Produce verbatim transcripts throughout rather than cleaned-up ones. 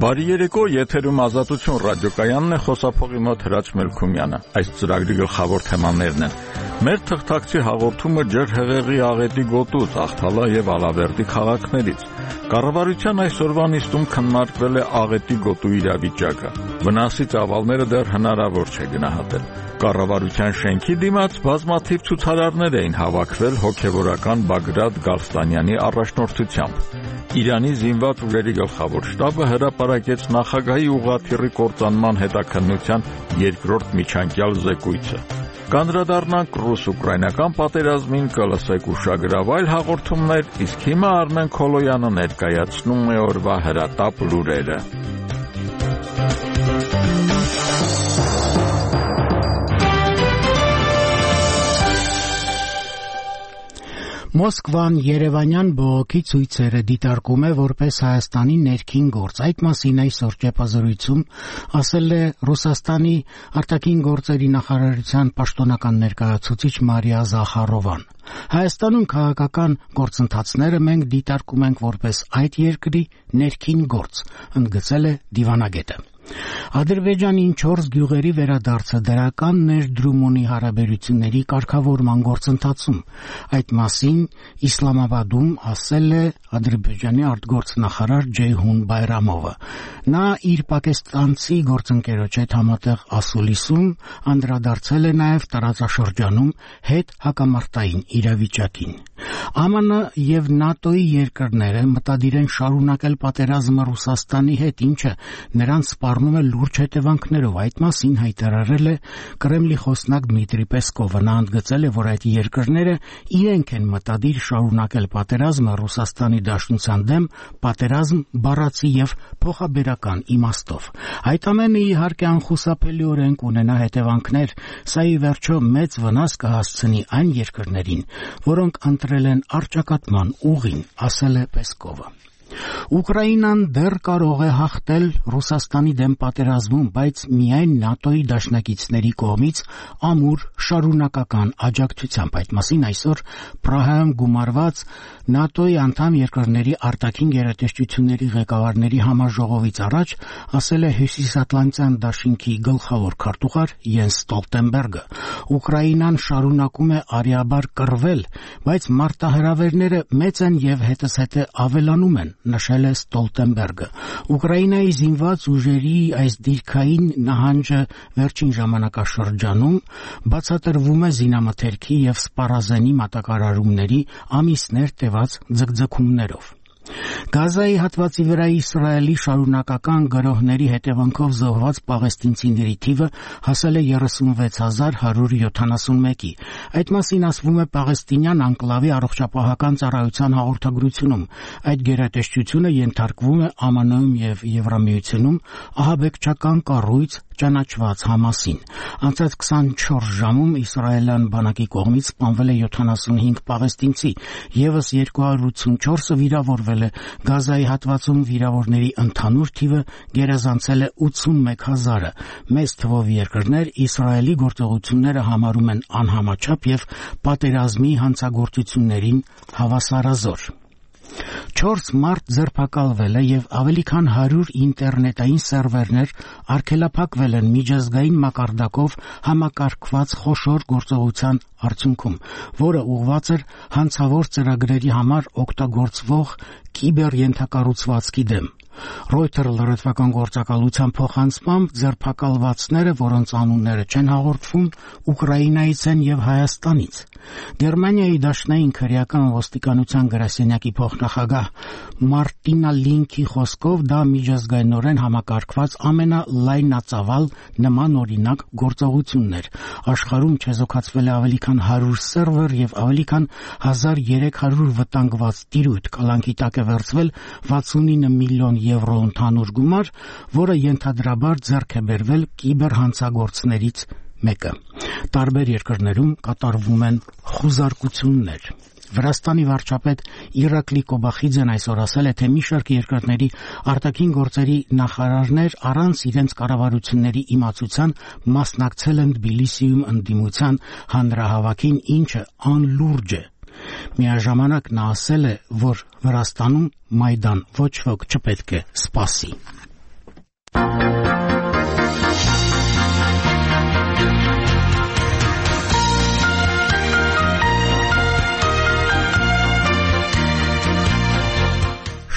Բարի երեկո, եթերում Ազատություն ռադիոկայանն է, խոսափողի մոտ Հրաչ Մելքումյանը։ Այս ծրագրի գլխավոր թեմաներն են. մեր թղթակցի հաղորդումը ջրհեղեղի աղետի գոտուց, Ախթալա եւ Ալավերդի քաղաքներից։ Կառավարության այսօրվա նիստում քննարկվել է աղետի գոտու իրավիճակը։ Վնասի ծավալները դեռ հնարավոր չէ գնահատել։ Կառավարության շենքի դիմաց բազմաթիվ ցուցարարներ էին հավաքվել հոգևորական Բագրատ Գալստանյանի առաջնորդությամբ։ Իրանի զինված ուժերի գլխավոր շտաբը հրապարակեց նախագահի ուղղաթիռի կործանման հետաքննության երկրորդ միջանկյալ զեկույցը։ Կանդրադառնանք ռուս-ուկրաինական պատերազմին, կլսեք ուշագրավ այլ հաղորդումներ, իսկ հիմա Արմեն Քոլոյանը ներկայացնում է օրվա հրատապ լուրերը։ Մոսկվան երևանյան բողոքի ցույցերը դիտարկում է որպես Հայաստանի ներքին գործ։ Այդ մասին այսօր ճեպազրույցում ասել է Ռուսաստանի արտաքին գործերի նախարարության պաշտոնական ներկայացուցիչ Մարիա Զախարովան։ Հայաստանում քաղաքական գործընթացները մենք դիտարկում ենք որպես այդ երկրի ներքին գործ, ընդգծել է դիվանագետը։ Ադրբեջանին չորս գյուղերի վերադարձը դրական ներդրում ունի հարաբերությունների կարգավորման գործընթացում։ Այդ մասին Իսլամաբադում ասել է Ադրբեջանի արտգործնախարար Ջեյհուն Բայրամովը։ Նա իր պակիստանցի գործընկերոջ հետ համատեղ ասուլիսում անդրադարձել է նաև տարածաշրջանում հետ հակամարտային իրավիճակին։ ԱՄՆ եւ ՆԱՏՕ-ի երկրները մտադիր են շարունակել պատերազմը Ռուսաստանի հետ, ինչը նրանց սպառնում է լուրջ հետևանքներով։ Այդ մասին հայտարարել է Կրեմլի խոսնակ Դմիտրի Պեսկովը։ Նա ընդգծել է, որ այդ երկրները իրենք են մտադիր շարունակել պատերազմը Ռուսաստանի Դաշնության դեմ, պատերազմ բառացի եւ փոխաբերական իմաստով։ Այդ ամենը իհարկե անխուսափելիորեն կունենա հետևանքներ, սա ի վերջո մեծ վնաս կհասցնի այն երկրներին, որոնք ընտրել են առճակատման ուղին, ասել է Պեսկովը։ Ուկրաինան դեռ կարող է հաղթել Ռուսաստանի դեմ պատերազմում, բայց միայն ՆԱՏՕ-ի դաշնակիցների կողմից ամուր շարունակական աջակցությամբ։ Այդ մասին այսօր Պրահայում գումարված ՆԱՏՕ-ի անդամ երկրների արտաքին գերատեսչությունների ղեկավարների համաժողովից առաջ ասել է Հյուսիսատլանտյան դաշինքի գլխավոր քարտուղար Յենս Ստոլտենբերգը։ Ուկրաինան շարունակում է արիաբար կռվել, բայց մարտահրավերները մեծ են եւ հետզհետե ավելանում են, նշել է Ստոլտենբերգը։ Ուկրաինայի զինված ուժերի այս դիրքային նահանջը վերջին ժամանակաշրջանում բացատրվում է զինամթերքի եւ սպառազենի մատակարարումների ամիսներ տևած ձգձգումներով։ Գազայի հատվածի վրա Իսրայելի շարունակական գրոհների հետևանքով զոհված պաղեստինցիների թիվը հասել է երեսունվեց հազար հարյուր յոթանասունմեկի։ Այդ մասին ասվում է Պաղեստինյան անկլավի առողջապահական ծառայության հաղորդագրությունում։ Այդ գերատեսչությունը ենթարկվում է ԱՄՆ-ում եւ Եվրամիությունում ահաբեկչական կառույց ճանաչված Համասին։ Անցած քսանչորս ժամում իսրայելյան բանակի կողմից սպանվել է յոթանասունհինգ պաղեստինցի, եւս երկու հարյուր ութսունչորսը վիրավորվել է։ Գազայի հատվածում վիրավորների ընդհանուր թիվը գերազանցել է ութսունմեկ հազարը։ Մեծ թվով երկրներ Իսրայելի գործողությունները համարում են անհամաչափ եւ պատերազմի հանցագործություններին հավասարազոր։ Չորս մարդ ձերբակալվել է եւ ավելի քան հարյուր ինտերնետային սերվերներ արգելափակվել են միջազգային մակարդակով համակարգված խոշոր գործողության արդյունքում, որը ուղղված էր հանցավոր ծրագրերի համար օգտագործվող կիբերենթակառուցվածքի դեմ։ Reuters լրատվական գործակալության փոխանցմամբ ձերբակալվածները, որոնց անունները չեն հաղորդվում, Ուկրաինայից են եւ Հայաստանից։ Գերմանիայի դաշնային քրեական ոստիկանության գրասենյակի փոխնախագահ Մարտինա Լինքի խոսքով դա միջազգայինորեն համակարգված ամենալայնածավալ նմանօրինակ գործողությունն էր։ Աշխարհում չեզոքացվել է ավելի քան հարյուր սերվեր եւ ավելի քան հազար երեք հարյուր վտանգված տիրույթ։ Կալանքի տակ է վերցվել վաթսունինը միլիոն եվրո ընդհանուր գումար, որը ենթադրաբար ձեռք է բերվել կիբերհանցագործներից մեկը։ Տարբեր երկրներում կատարվում են խուզարկություններ։ Վրաստանի վարչապետ Իրակլի Կոբախիձեն այսօր ասել է, թե մի շարք երկրների արտաքին գործերի նախարարներ առանց իրենց կառավարությունների իմացության մասնակցել են Թբիլիսիում ընդդիմության հանրահավաքին, ինչը անլուրջ է։ Միաժամանակ նա ասել է, որ Վրաստանում Մայդան ոչ ոք չպետք է սպասի։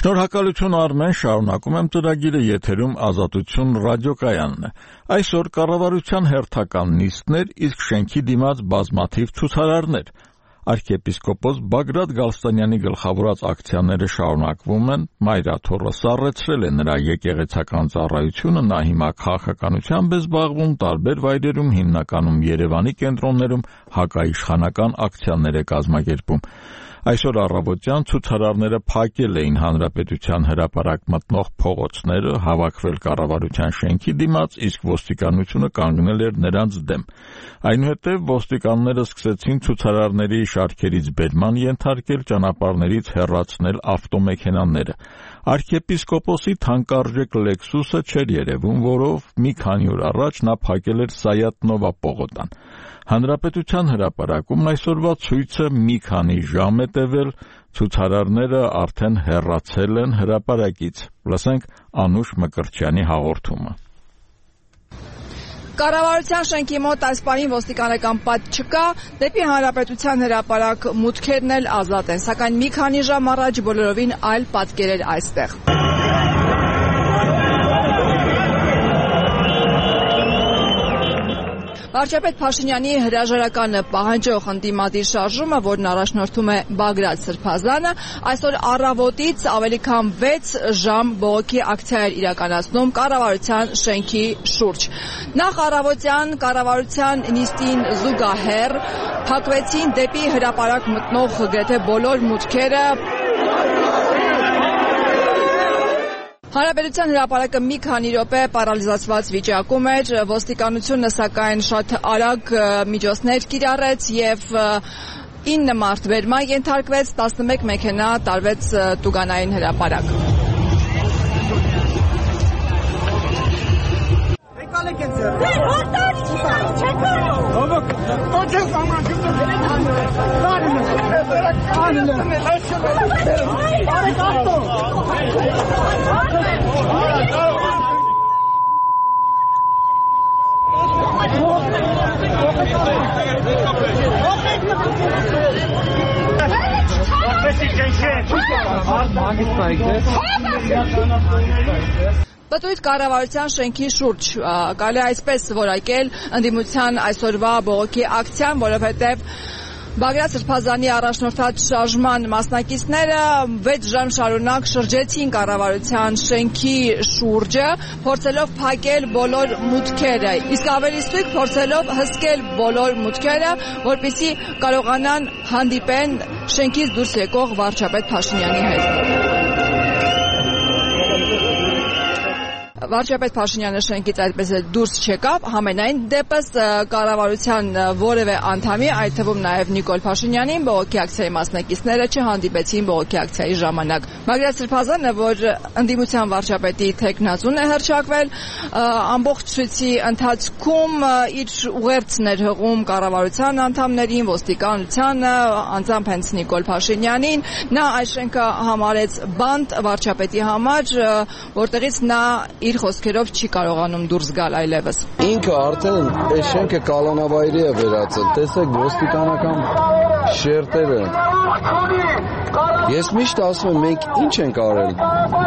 Շնորհակալություն Արմեն, շարունակում եմ ծրագիրը, եթերում Ազատություն ռադիոկայանն է։ Այսօր կառավարության հերթական նիստներ, իսկ շենքի դիմաց բազմաթիվ ցուցարարներ։ Արքեպիսկոպոս Բագրատ Գալստանյանի գլխավորած ակցիաները շարունակվում են, Մայրաթոռը սառեցրել է նրա եկեղեցական ծառայությունը, նա հիմա քաղաքականությամբ է զբաղվում, տարբեր վայրերում, հիմնականում Երևանի կենտրոններում հակաիշխանական ակցիաներ է կազմակերպում։ Այսօր առավոտյան ցուցարարները փակել էին Հանրապետության հրապարակ մտնող փողոցները, հավաքվել կառավարության շենքի դիմաց, իսկ ոստիկանությունը կանգնել էր նրանց դեմ։ Այնուհետև ոստիկանները սկսեցին ցուցարարների շարքերից բերման ենթարկել, ճանապարհներից հեռացնել ավտոմեքենաները։ Արքեպիսկոպոսի թանկարժեք Lexus-ը չէր երևում, որով մի քանի օր առաջ նա փակել էր Սայաթ-Նովա պողոտան։ Հանրապետության հրապարակում այսօրվա ցույցը մի քանի ժամ է տևել, ցուցարարները արդեն հեռացել են հրապարակից։ Լսենք Անուշ Մկրտչյանի հաղորդումը։ Կառավարության շենքի մոտ այս պահին ոստիկանական պատ չկա, դեպի Հանրապետության հրապարակ մուտքերն էլ ազատ են, սակայն մի քանի ժամ առաջ բոլորովին այլ պատկեր էր այստեղ։ Վարչապետ Փաշինյանի հրաժարականը պահանջող ընդդիմադիր շարժումը, որն առաջնորդում է Բագրատ Սրբազանը, այսօր առավոտից ավելի քան վեց ժամ բողոքի ակցիա էր իրականացնում կառավարության շենքի շուրջ։ Նախ առավոտյան կառավարության նիստին զուգահեռ փակվեցին դեպի հրապարակ մտնող գրեթե բոլոր մուտքերը։ Հանրապետության հրապարակը մի քանի րոպե պարալիզացված վիճակում էր, ոստիկանությունը սակայն շատ արագ միջոցներ կիրառեց եւ ինը մարդ բերման ենթարկվեց, տասնմեկ մեքենա տարվեց Տուգանային հրապարակ։ Պտույտ կառավարության շենքի շուրջ կարելի է այսպես որակել ընդդիմության այսօրվա բողոքի ակցիան, որովհետև Բագրատ Սրբազանի առաջնորդած շարժման մասնակիցները վեց ժամ շարունակ շրջեցին կառավարության շենքի շուրջը, փորձելով փակել բոլոր մուտքերը, իսկ ավելի ստույգ փորձելով հսկել բոլոր մուտքերը, որպեսզի կարողանան հանդիպեն շենքից դուրս եկող վարչապետ Փաշինյանի հետ։ Վարչապետ Փաշինյանը շենքից այդպես է դուրս չեկավ, համենայն դեպս կառավարության որևէ անդամի, այդ թվում նաև Նիկոլ Փաշինյանին, բողոքի ակցիայի մասնակիցները չհանդիպեցին բողոքի ակցիայի ժամանակ։ Բագրատ Սրբազանը, որ ընդդիմության վարչապետի թեկնածուն է հռչակվել, ամբողջ ցույցի ընթացքում իր ուղերձն էր հղում կառավարության անդամներին, ոստիկանությանը, անձամբ հենց Նիկոլ Փաշինյանին։ Նա այս շենքը համարեց բանտ վարչապետի համար, որտեղից նա իր խոսքերով չի կարողանում դուրս գալ այլևս։ Ինքը արդեն այս շենքը կալանավայրի է վերածել, տեսեք ոստիկանական շերտերը։ Ես միշտ ասում եմ, մենք ինչ ենք արել։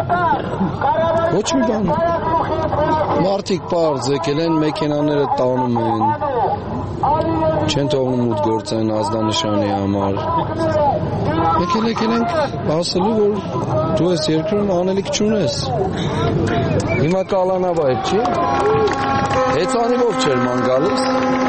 Ոչ մի բան։ Մարդիկ պարզ եկել են, մեքենաները տանում են, չեն թողնում մուտք գործեն ազդանշանի համար։ Եկել եկել ենք ասելու, որ դու ես երկրում անելիք չունես։ Հիմա կալանավայր չի, հեծանիվով չէր ման գալիս,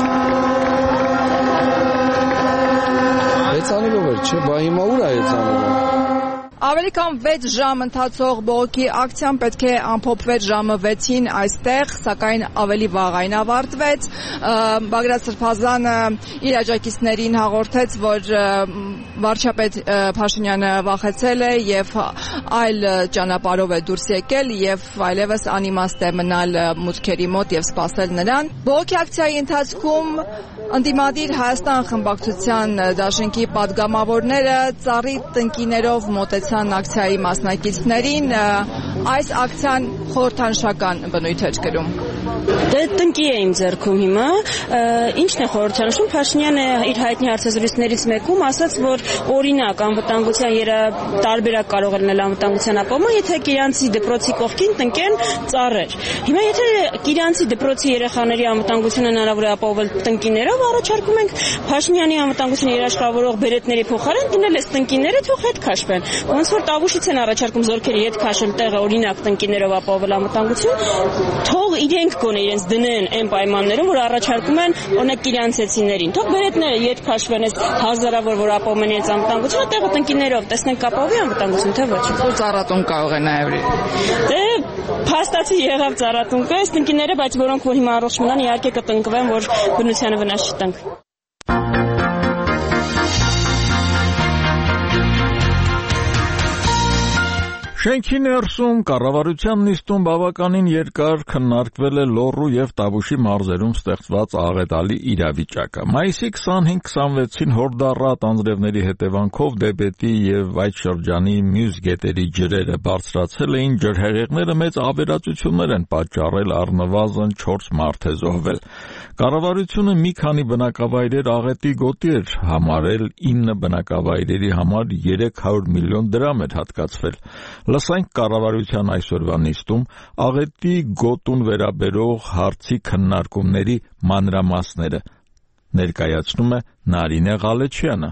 հեծանիվով էր չէ, բա հիմա ուր է հեծանիվով։ Ավելի քան վեց ժամ ընթացող բողոքի ակցիան պետք է ամփոփվեր ժամը վեցին այստեղ, սակայն ավելի վաղ այն ավարտվեց։ Բագրատ Սրբազանը իր աջակիցներին հաղորդեց, որ վարչապետ Փաշինյանը վախեցել է եւ այլ ճանապարհով է դուրս եկել եւ այլևս անիմաստ է մնալ մուտքերի մոտ եւ սպասել նրան։ Բողոքի ակցիայի ընթացքում ընդդիմադիր Հայաստան խմբակցության դաշինքի պատգամավորները ծառի տնկիներով մոտեցան ակցիայի մասնակիցներին, այս ակցիան խորհրդանշական բնույթ էր կրում։ Դե տնկի է իմ ձեռքում հիմա, ինչն է խորհրդանշում, Փաշինյանը իր հայտնի հարցազրույցներից մեկում ասաց, որ օրինակ անվտանգության երա տարբերակ կարող է լինել անվտանգության ապահովում, եթե Կիրանցի դպրոցի կողքին տնկեն ծառեր։ Հիմա եթե Կիրանցի դպրոցի երեխաների անվտանգությունը հնարավոր է ապահովել տնկիներով, առաջարկում ենք Փաշինյանի անվտանգությունը երաշխավորող բերետների փոխարեն դնել այս տնկիները, թող հետ քաշվեն։ Ոնց որ Տավուշից են առաջարկում զորքերի հետ քաշել տեղը, օրինակ տնկիներով ապահովել անվտանգություն, թող իրենք գոնե իրենց դնեն այն պայմաններում, որ առաջարկում են օրինակ Կիրանցեցիներին։ Թող բերետները ետ քաշվեն այս հազարավոր, որ ապահովում են իրենց անվտանգությունը, տեղը տնկիներով, տեսնենք կապավի անվտանգություն, թե ոչ։ Ու ծառատուն կարող է նաև լինել։ Դե փաստացի եղավ ծառատուն կա, այս տնկիները, բայց որոնք որ հիմա առողջ մնան, իհարկե կտնկվեն, որ բնությանը վնաս չտանք։ Շենքի ներսում կառավարության նիստում բավականին երկար քննարկվել է Լոռու եւ Տավուշի մարզերում ստեղծված աղետալի իրավիճակը։ Մայիսի քսանհինգ քսանվեցին հորդառատ անձրևների հետևանքով Դեբետի եւ այդ շրջանի մյուս գետերի ջրերը բարձրացել էին, ջրհեղեղները մեծ ավերածություններ են պատճառել, առնվազն չորս մարդ է զոհվել։ Կառավարությունը մի քանի բնակավայրեր աղետի գոտի էր համարել, ինը բնակավայրերի համար երեք հարյուր միլիոն դրամ էր հատկացվել։ Լսենք կառավարության այսօրվա նիստում աղետի գոտուն վերաբերող հարցի քննարկումների մանրամասները, ներկայացնում է Նարինե Ղալեչյանը։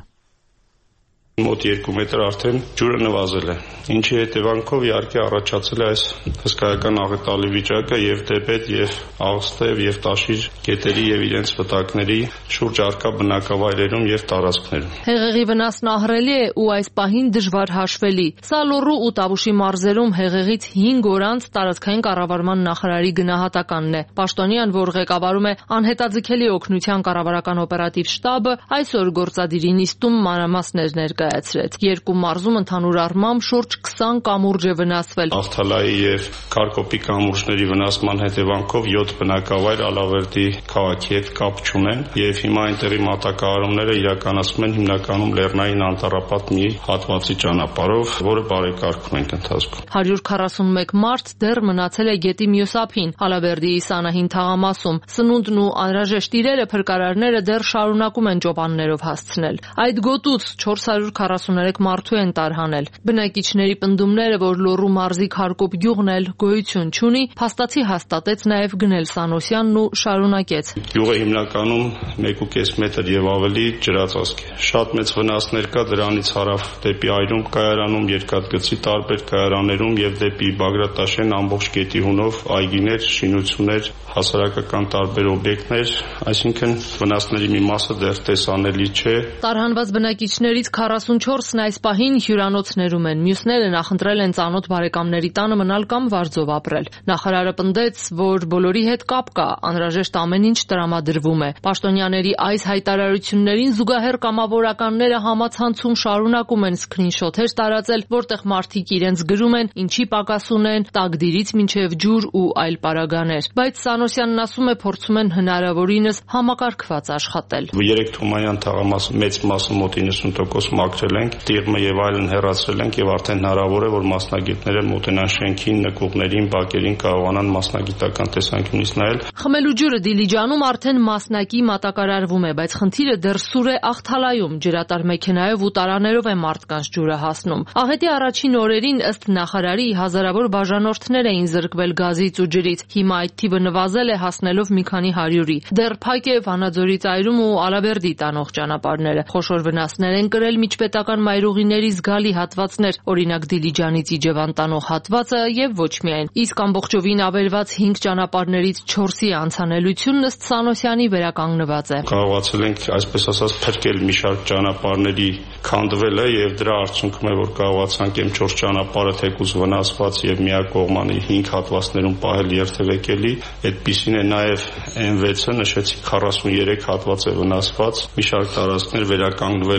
Մոտ երկու մետր արդեն ջուրը նվազել է, ինչի հետևանքով իհարկե առաջացել է այս հսկայական աղետալի վիճակը եւ Դեբետ եւ Աղստև եւ Տաշիր գետերի եւ իրենց վտակների շուրջ առկա բնակավայրերում եւ տարածքներում։ Հեղեղի վնասն ահռելի է ու այս պահին դժվար հաշվելի։ Սա Լոռու ու Տավուշի մարզերում հեղեղից հինգ օր անց տարածքային կառավարման նախարարի գնահատականն է։ Պաշտոնյան, որ ղեկավարում է անհետաձգելի օգնության կառավարական օպերատիվ շտաբը, այսօր գործադիրի նիստում մանրամասներ ներկայացրեց։ Երկու մարզում ընդհանուր առմամբ շուրջ քսան կամուրջ է վնասվել։ Աղթալայի եւ Քարկոպի կամուրջների վնասման հետևանքով յոթ բնակավայր Ալավերդի քաղաքի հետ կապ չունեն եւ հիմա այնտեղի մատակարարումները իրականացում են հիմնականում Լեռնային անտառապատ մի հատվածի ճանապարհով, որը բարեկարգում ենք ընթացքում։ հարյուր քառասունմեկ մարդ դեռ մնացել է գետի մյուս ափին, Ալավերդիի Սանահին թաղամասում։ Սնունդն ու անհրաժեշտ իրերը փրկարարները դեռ շարունակում են ճոպաններով հասցնել։ Այդ գոտուց չորս հարյուր քառասուներեք մարդու են տարհանել։ Բնակիչների պնդումները, որ Լոռու մարզի Քարկոպ գյուղն էլ գոյություն չունի, փաստացի հաստատեց նաև Գնել Սանոսյանն ու շարունակեց։ Գյուղը հիմնականում մեկ ու կես մետր եւ ավելի ջրածածկ է։ Շատ մեծ վնասներ կա դրանից հարավ դեպի Այրում կայարանում, Երկաթգծի տարբեր կայարաններում եւ դեպի Բագրատաշեն ամբողջ գետի հունով այգիներ, շինություններ, հասարակական տարբեր օբյեկտներ, այսինքն վնասների մի մասը դեռ տեսանելի չէ։ Տարհանված բնակիչներից քառասունչորսն այս պահին հյուրանոցներում են, մյուսները նախընտրել են ծանոթ բարեկամների տանը մնալ կամ վարձով ապրել։ Նախարարը պնդեց, որ բոլորի հետ կապ կա, անհրաժեշտ ամեն ինչ տրամադրվում է։ Պաշտոնյաների այս հայտարարություններին զուգահեռ կամավորականները համացանցում շարունակում են սքրինշոթեր տարածել, որտեղ մարդիկ իրենց գրում են, ինչի պակաս ունեն, տակդիրից մինչև ջուր ու այլ պարագաներ։ Բայց Սանոսյանն ասում է, փորձում են հնարավորինս համակարգված աշխատել։ Երեք Թումանյան թաղամասը մեծ մասը մոտ իննսուն տոկոս մաքրել ենք, տիղմը եւ այլն հեռացրել ենք եւ արդեն հնարավոր է, որ մասնագետները մոտենան շենքին, նկուղներին, բակերին կարողանան մասնագիտական տեսանկյունից նայել։ Խմելու ջուրը Դիլիջանում արդեն մասնակի մատակարարվում է, բայց խնդիրը դեռ սուր է Աղթալայում, ջրատար մեքենայով ու տարաներով է մարդկանց ջուրը հասնում։ Աղետի առաջին օրերին ըստ նախարարի հազարավոր բաժանորդներ էին զրկվել գազից ու ջրից, հիմա այդ թիվը նվազել է հասնելով մի քանի հարյուրի։ Դեռ փակ է Վանաձորից Այրում ու Ալավերդի տանող ճանապարհները։ Խոշոր վնասներ են կրել միջպետական մայրուղիների զգալի հատվածներ, օրինակ Դիլիջանից Իջևան տանող հատվածը եւ ոչ միայն։ Իսկ ամբողջովին ավերված հինգ ճանապարհներից չորսի անցանելությունն ըստ Սանոսյանի վերականգնված է։ Կարողացել ենք, այսպես ասած, փրկել մի շարք ճանապարհների քանդվելը եւ դրա արդյունքում է, որ կարողացանք M չորս ճանապարհը թեկուզ վնասված եւ միակողմանի հինգ հատվածներում պահել երթևեկելի։ Այդպիսին է նաեւ M վեցը, նշեցի քառասուներեք հատված է վնասված, մի շարք տարածքներ վերականգնվել են,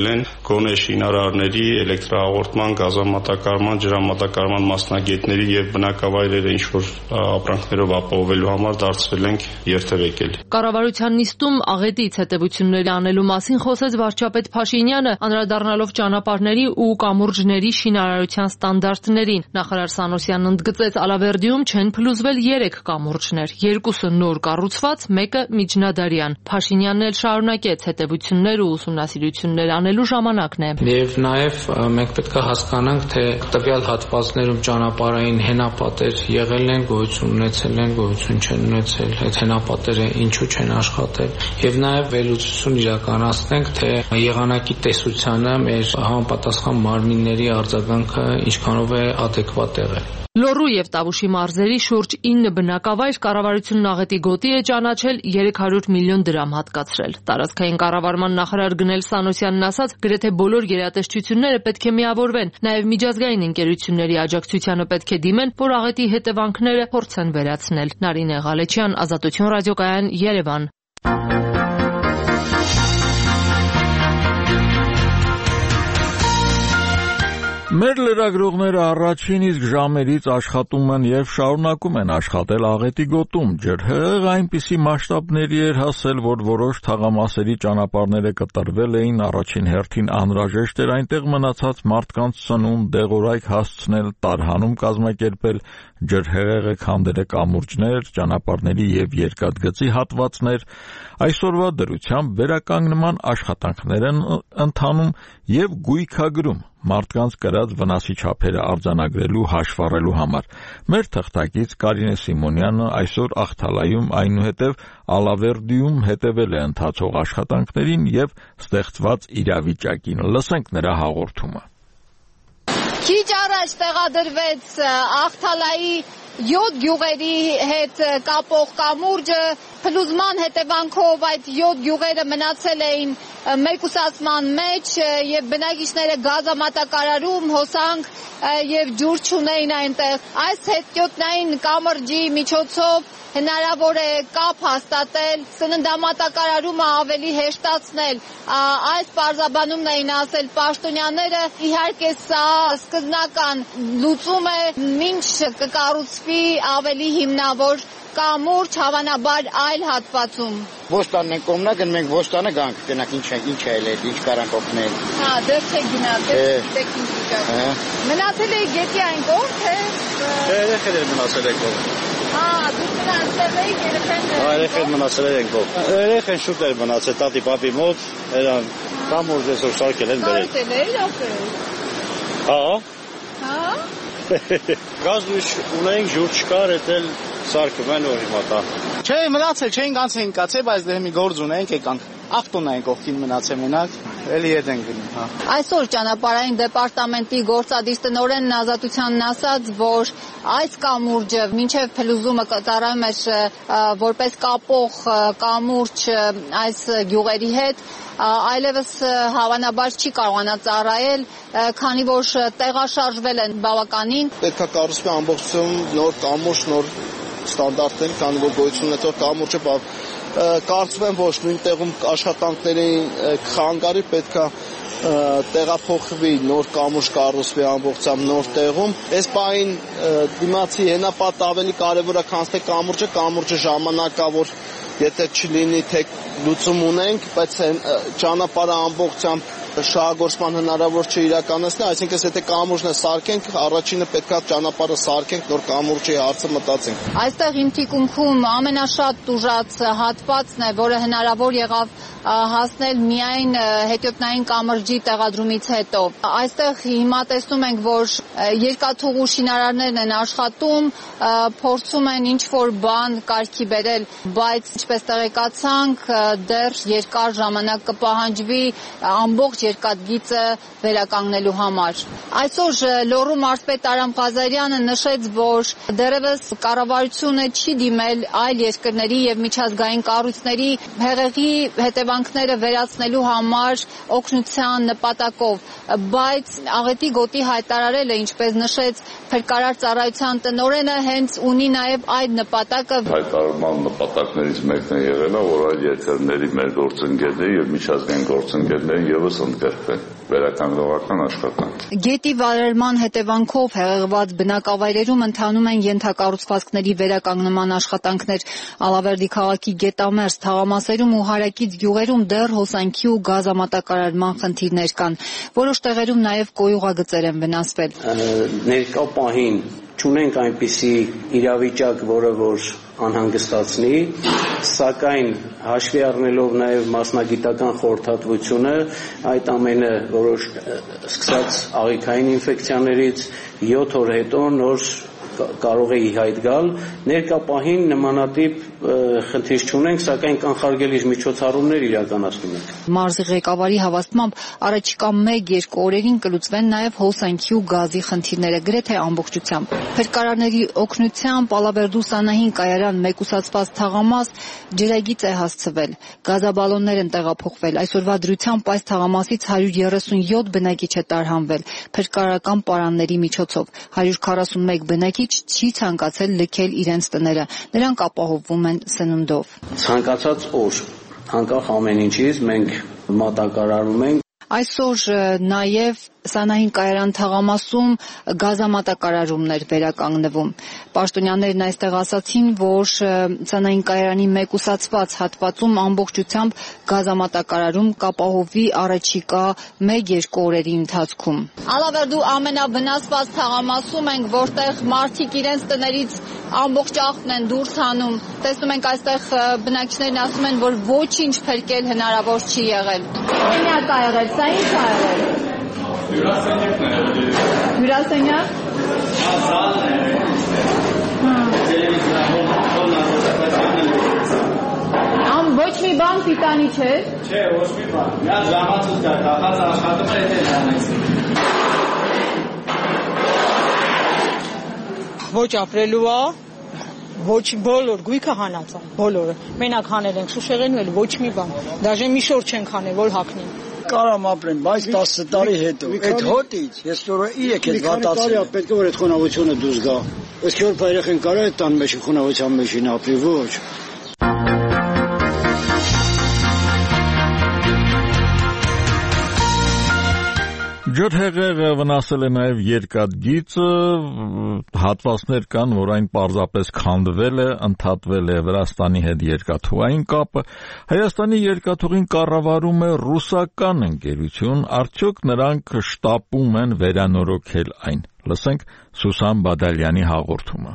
գոնե շինարարների, էլեկտրահաղորդման, գազամատակարարման, ջրամատակարարման մասնագետների եւ բնակավայրերը ինչ որ ապրանքներով ապահովելու համար դարձրել ենք երթևեկել։ Կառավարության նիստում աղետից հետևությունների անելու մասին խոսեց վարչապետ Փաշինյանը, անդրադառնալով ճանապարհների ու կամուրջների շինարարության ստանդարտներին։ Նախարար Սանոսյանն ընդգծեց, Ալավերդիում չեն փլուզվել երեք կամուրջներ, երկուսը նոր կառուցված, մեկը միջնադարյան։ Փաշինյանն էլ շարունակեց, հետևություններ ու ուսումնասիրություններ անելու ժամանակն է։ Եվ նաև մենք պետք է հասկանանք, թե տվյալ հատվածներում ճանապարհային հենապատեր եղել են, գոյություն ունեցել են, գոյություն չեն ունեցել, այդ հենապատերը ինչու չեն աշխատել, եւ նաև վերլուծություն իրականացնենք, թե եղանակի տեսությանը մեր համապատասխան մարմինների արձագանքը ինչքանով է adekvat եղել։ Լոռու եւ Տավուշի մարզերի շուրջ ինը բնակավայր կառավարությունն աղետի գոտի է ճանաչել երեք հարյուր միլիոն դրամ հատկացրել։ Տարածքային կառավարման նախարար Գնել Սանոսյանն ասաց, գրեթե բոլոր գերատեսչությունները պետք է միավորվեն, նաեւ միջազգային ընկերությունների աջակցությանը պետք է դիմեն, որ աղետի հետևանքները փորձեն վերացնել։ Նարինե Ղալեչյան, Ազատություն ռադիոկայան, Երևան։ Մեր լրագրողները առաջին իսկ ժամերից աշխատում են եւ շարունակում են աշխատել աղետի գոտում։ Ջրհեղեղը այնպիսի մասշտաբների էր հասել, որ որոշ թաղամասերի ճանապարհները կտրվել էին, առաջին հերթին անհրաժեշտ էր այնտեղ մնացած մարդկանց սնունդ, դեղորայք հասցնել, տարհանում կազմակերպել, ջրհեղեղը քանդել է կամուրջներ, ճանապարհների եւ երկաթգծի հատվածներ։ Այսօրվա դրությամբ վերականգնման աշխատանքներ են ընթանում եւ գույքագրում մարդկանց կրած վնասի չափերը արձանագրելու հաշվառելու համար։ Մեր թղթակից Կարինե Սիմոնյանը այսօր Ախթալայում, այնուհետև Ալավերդիում հետևել է ընթացող աշխատանքներին եւ ստեղծված իրավիճակին։ Լսենք նրա հաղորդումը։ Քիչ առաջ տեղադրվեց Ախթալայի յոթ գյուղերի հետ կապող կամուրջը, փլուզման հետևանքով այդ յոթ գյուղերը մնացել էին մեկուսացման մեջ եւ բնակիչները գազամատակարարում, հոսանք եւ ջուր չունեին այնտեղ։ Այս հետիոտնային կամրջի միջոցով հնարավոր է կապ հաստատել, սննդամատակարարումը ավելի հեշտացնել։ Այս պարզաբանումն էին ասել պաշտոնյաները։ Իհարկե սա սկզբնական լուծում է, մինչ կկառուցվի ավելի հիմնավոր կամուրջ, հավանաբար այլ հատվածում։ Ոչ տանն ենք կողմնակն, մենք ոչ տանը գանք, գնանք ինչ է, ինչ է ելել, ինչ կարանք օգնել։ Հա, դեռ չեք գնացել, դեք ինչ վիճակը։ Մնացել եք գետի այն կողմ, թե։ Դե երեխեքներ մնացել եք կողմ։ Հա, դուք մնացել եք երեխեքներ։ Հա, երեխեքներ մնացել են կողմ։ Երեխեն շուտ էր մնացել տատի պապի մոտ, նրան կամուրջ էսօր շարքել են բերել։ Շարքել էր, ասել։ Հա։ Հա։ Գազ լույս ունենք, ջուր չկար, էդ էլ սարքում են որ հիմա տա։ Չէ, մնացել, չէին կանցեին կացել, բայց դե մի գործ ունենք, եկանք։ Ախտոնն այն կողքին մնացել մենակ, էլի հետ ենք գնում, հա։ Այսօր ճանապարհային դեպարտամենտի գործադիր տնօրենն Ազատությանն ասաց, որ այս կամուրջը մինչև փլուզումը ծառայում էր որպես կապող կամուրջ այս գյուղերի հետ, այլևս հավանաբար չի կարողանա ծառայել, քանի որ տեղաշարժվել են բավականին։ Պետք է կառուցվի ամբողջությամբ նոր կամուրջ, նոր ստանդարտներ, քանի որ գոյություն ունեցող կամուրջը կարծում եմ ոչ նույն տեղում աշխատանքների խանգարի, պետք է տեղափոխվի նոր կամուրջ կառուցվի ամբողջությամբ նոր տեղում։ Այս պահին դիմացի հենապատը ավելի կարևոր է, քան թե կամուրջը, կամուրջը ժամանակավոր, եթե չլինի թե լուծում ունենք, բայց ճանապարհը ամբողջությամբ շահագործման հնարավոր չէ իրականացնել, այսինքն եթե կամուրջն է սարքենք, առաջինը պետք է ճանապարհը սարքենք, նոր կամուրջի հարցը մտածենք։ Այստեղ իմ թիկունքում ամենաշատ տուժած հատվածն է, որը հնարավոր եղավ հասնել միայն հետիոտնային կամրջի տեղադրումից հետո։ Այստեղ հիմա տեսնում ենք, որ երկաթուղու շինարարներն են աշխատում, փորձում են ինչ-որ բան կարգի բերել, բայց ինչպես տեղեկացանք, դեռ երկար ժամանակ կպահանջվի ամբողջ երկաթգիծը վերականգնելու համար։ Այսօր Լոռու մարզպետ Արամ Ղազարյանը նշեց, որ դեռևս կառավարությունը չի դիմել այլ երկրների եւ միջազգային կառույցների հեղեղի հետևանքները վերացնելու համար օգնության նպատակով, բայց աղետի գոտի հայտարարելը, ինչպես նշեց փրկարար ծառայության տնօրենը, հենց ունի նաեւ այդ նպատակը։ Հայտարարման նպատակներից մեկն է եղել, որ այլ երկրների մեր գործընկերների եւ միջազգային գործընկերների եւս ձեռքբերել վերականգնողական աշխատանք։ Գետի վարարման հետևանքով հեղեղված բնակավայրերում ընթանում են ենթակառուցվածքների վերականգնման աշխատանքներ։ Ալավերդի քաղաքի գետամերձ թաղամասերում ու հարակից գյուղերում դեռ հոսանքի ու գազամատակարարման խնդիրներ կան։ Որոշ տեղերում նաև կոյուղագծեր են վնասվել։ Ներկա պահին չունենք այնպիսի իրավիճակ, որը որ անհանգստացնի, սակայն հաշվի առնելով նաև մասնագիտական խորհրդատվությունը, այդ ամենը որոշ սկսած աղիքային ինֆեկցիաներից յոթ օր հետո նոր կարող է ի հայտ գալ։ Ներկա պահին նմանատիպ խնդիր չունենք, սակայն կանխարգելիչ միջոցառումներ իրականացնում ենք։ Մարզի ղեկավարի հավաստմամբ առաջիկա մեկ-երկու օրերին կլուծվեն նաև հոսանքի ու գազի խնդիրները գրեթե ամբողջությամբ։ Փրկարարների օգնությամբ Ալավերդու Սանահին կայարան մեկուսացված թաղամաս ջրագիծ է հասցվել։ Գազաբալոններ են տեղափոխվել։ Այսօրվա դրությամբ այս թաղամասից հարյուր երեսունյոթ բնակիչ է տարհանվել փրկարարական պարանների միջոցով։ հարյուր քառասունմեկ բնակիչ չի ցանկացել լքել իրենց տները։ Նրանք ապահովվում են սննդով։ Ցանկացած օր, անկախ ամեն ինչից, մենք մատակարարում ենք։ Այսօր նաև Սանահին կայարան թաղամասում գազամատակարարումներ վերականգնվում։ Պաշտոնյաներն այստեղ ասացին, որ Սանահին կայարանի մեկուսացված հատվածում ամբողջությամբ գազամատակարարում կապահովվի առաջիկա մեկ-երկու օրերի ընթացքում։ Ալավերդու ամենավնասված թաղամասում ենք, որտեղ մարդիկ իրենց տներից ամբողջ աղբն են դուրս հանում։ Տեսնում ենք այստեղ բնակիչներն ասում են, որ ոչինչ փրկել հնարավոր չի եղել։ Սենյակ ա եղել, սա ինչ ա եղել։ Հյուրասենյակն է։ Հյուրասենյակ։ Սալն է։ Ամ ոչ մի բան պիտանի չէ։ Չէ, ոչ մի բան։ Միա ժամացույց կա, կախած աշխատում է դե անեցի։ Ոչ ապրելու է, ոչ բոլոր գույքը հանած է, բոլորը։ Մենակ հանել ենք Շուշեղենու էլ ոչ մի բան։ Դաժե մի շոր չենք հանել, որ հագնին։ Կարամ ապրեմ, բայց տասը տարի հետո։ Այդ հոտից ես որը իրեք ես վատացել։ Կարելի է պետք է որ այդ խոնավությունը դուրս գա։ Ոսկե որ երեխեն կարա այդ տան մեջ խոնավության մեջին ապրի, ոչ։ Ջրհեղեղը վնասել է նաև երկաթգիծը, հատվածներ կան, որ այն պարզապես քանդվել է, ընդհատվել է Վրաստանի հետ երկաթուղային կապը։ Հայաստանի երկաթուղին կառավարում է ռուսական ընկերություն, արդյոք նրանք շտապում են վերանորոգել այն։ Լսենք Սուսան Բադալյանի հաղորդումը։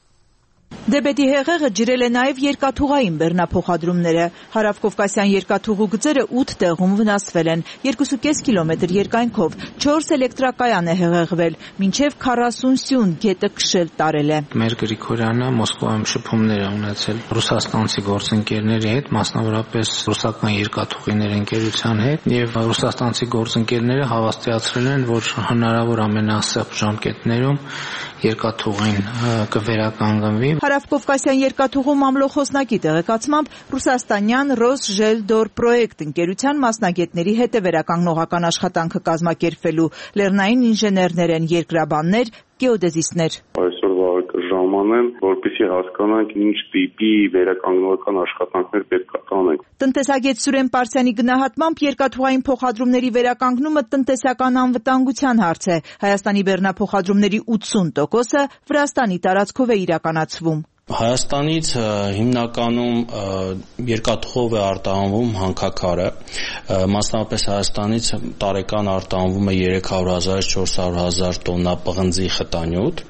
Դեբետի հեղեղը ջրել է նաև երկաթուղային բեռնափոխադրումները։ Հարավկովկասյան երկաթուղու գծերը ութ տեղում վնասվել են, երկու կես կիլոմետր երկայնքով, չորս էլեկտրակայան է հեղեղվել, մինչև քառասուն սյուն գետը քշել տարել է։ Մեր Գրիգորյանը Մոսկվայում շփումներ է ունեցել ռուսաստանցի գործընկերների հետ, մասնավորապես ռուսական երկաթուղիների ընկերության հետ, եւ ռուսաստանցի գործընկերները հավաստիացրել են, որ հնարավոր ամենասեղմ ժամկետներում երկաթուղին կվերականգնվի։ Հարավկովկասյան երկաթուղու մամլոխոսնակի տեղեկացմամբ ռուսաստանյան Ռոսժելդորպրոեկտ ընկերության մասնագետների հետ է վերականգնողական աշխատանքը կազմակերպվելու։ Լեռնային ինժեներներ են, երկրաբաններ, գեոդեզիստներ։ Այսօրվա ժամանեն, որպեսզի հասկանանք ինչ տիպի վերականգնողական աշխատանքներ պետք է անենք։ Տնտեսագետ Սուրեն Պարսյանի գնահատմամբ երկաթուղային փոխադրումների վերականգնումը տնտեսական անվտանգության հարց է։ Հայաստանի բեռնափոխադրումների ութսուն տոկոսը Վրաստանի տարածքով է իրականացվում։ Հայաստանից հիմնականում երկաթուղով է արտահանվում հանքաքարը, մասնավորապես Հայաստանից տարեկան արտահանվում է երեք հարյուր հազարից չորս հարյուր հազար տոննա պղնձի խտանյութ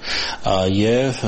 եւ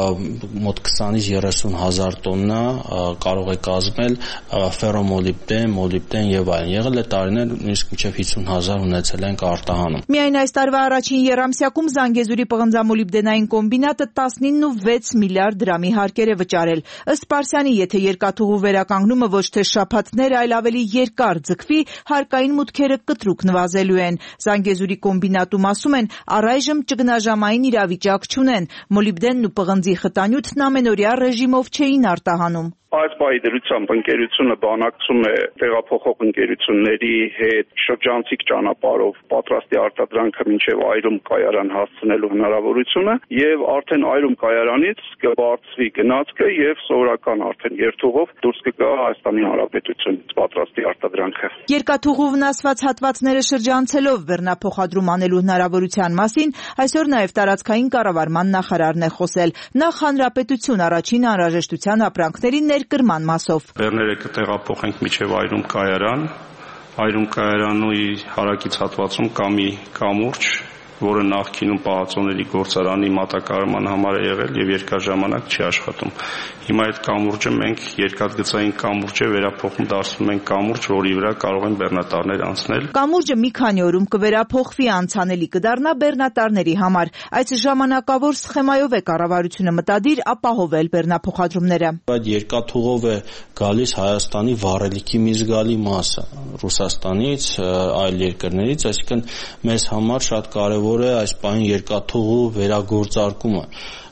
մոտ քսանից երեսուն հազար տոննա կարող է կազմել ֆերոմոլիբդեն, մոլիբդեն եւ այլն։ Եղել է տարիներ նույնիսկ մինչեւ հիսուն հազար ունեցել ենք արտահանում։ Միայն այս տարվա առաջին եռամսյակում Զանգեզուրի պղնձամոլիբդենային կոմբինատը տասնինը ու վեց միլիարդ դրամի հարկեր է վճարել։ Ըստ Պարսյանի, եթե երկաթուղու վերականգնումը ոչ թե շաբաթներ, այլ ավելի երկար ձգվի, հարկային մուտքերը կտրուկ նվազելու են։ Զանգեզուրի կոմբինատում ասում են, առայժմ ճգնաժամային իրավիճակ չունեն։ Մոլիբդենն ու պղնձի խտանյութն ամենօրյա ռեժիմով չէին արտահանում։ Այս բայի դրությամբ ընկերությունը բանակցում է տեղափոխող ընկերությունների հետ շրջանցիկ ճանապարհով պատրաստի արտադրանքը մինչև այրում կայարան հասցնելու հնարավորությունը եւ արդեն այրում կայարանից կբարձվի գնացքը եւ սովորական արդեն երթուղով դուրս կգա Հայաստանի Հանրապետությունից պատրաստի արտադրանքը։ Երկաթուղու վնասված հատվածները շրջանցելով բեռնափոխադրում անելու հնարավորության մասին այսօր նաեւ տարածքային կառավարման նախարարն է խոսել։ Նախ Հանրապետություն առաջին անհրաժեշտության ապրանքների ներկրման մասով։ Բեռները կտեղափոխենք միջև այրում կայարան, այրում կայարանի հարակից հատվածում կա մի կամուրջ, որը նախկինում պահածոների գործարանի մատակարարման համար է եղել եւ երկար ժամանակ չի աշխատում։ Հիմա այդ կամուրջը մենք երկաթգծային կամուրջ է վերափոխում, դարձնում ենք կամուրջ, որի վրա կարող են բեռնատարներ անցնել։ Կամուրջը մի քանի օրում կվերափոխվի, անցանելի կդառնա բեռնատարների համար։ Այս ժամանակավոր սխեմայով է կառավարությունը մտադիր ապահովել բեռնափոխադրումները։ Այդ երկաթուղով է գալիս Հայաստանի վառելիքի մի զգալի մասը Ռուսաստանից, այլ երկրներից, այսինքն մեզ համար շատ կարևոր է այս պահին երկաթուղու վերագործարկումը։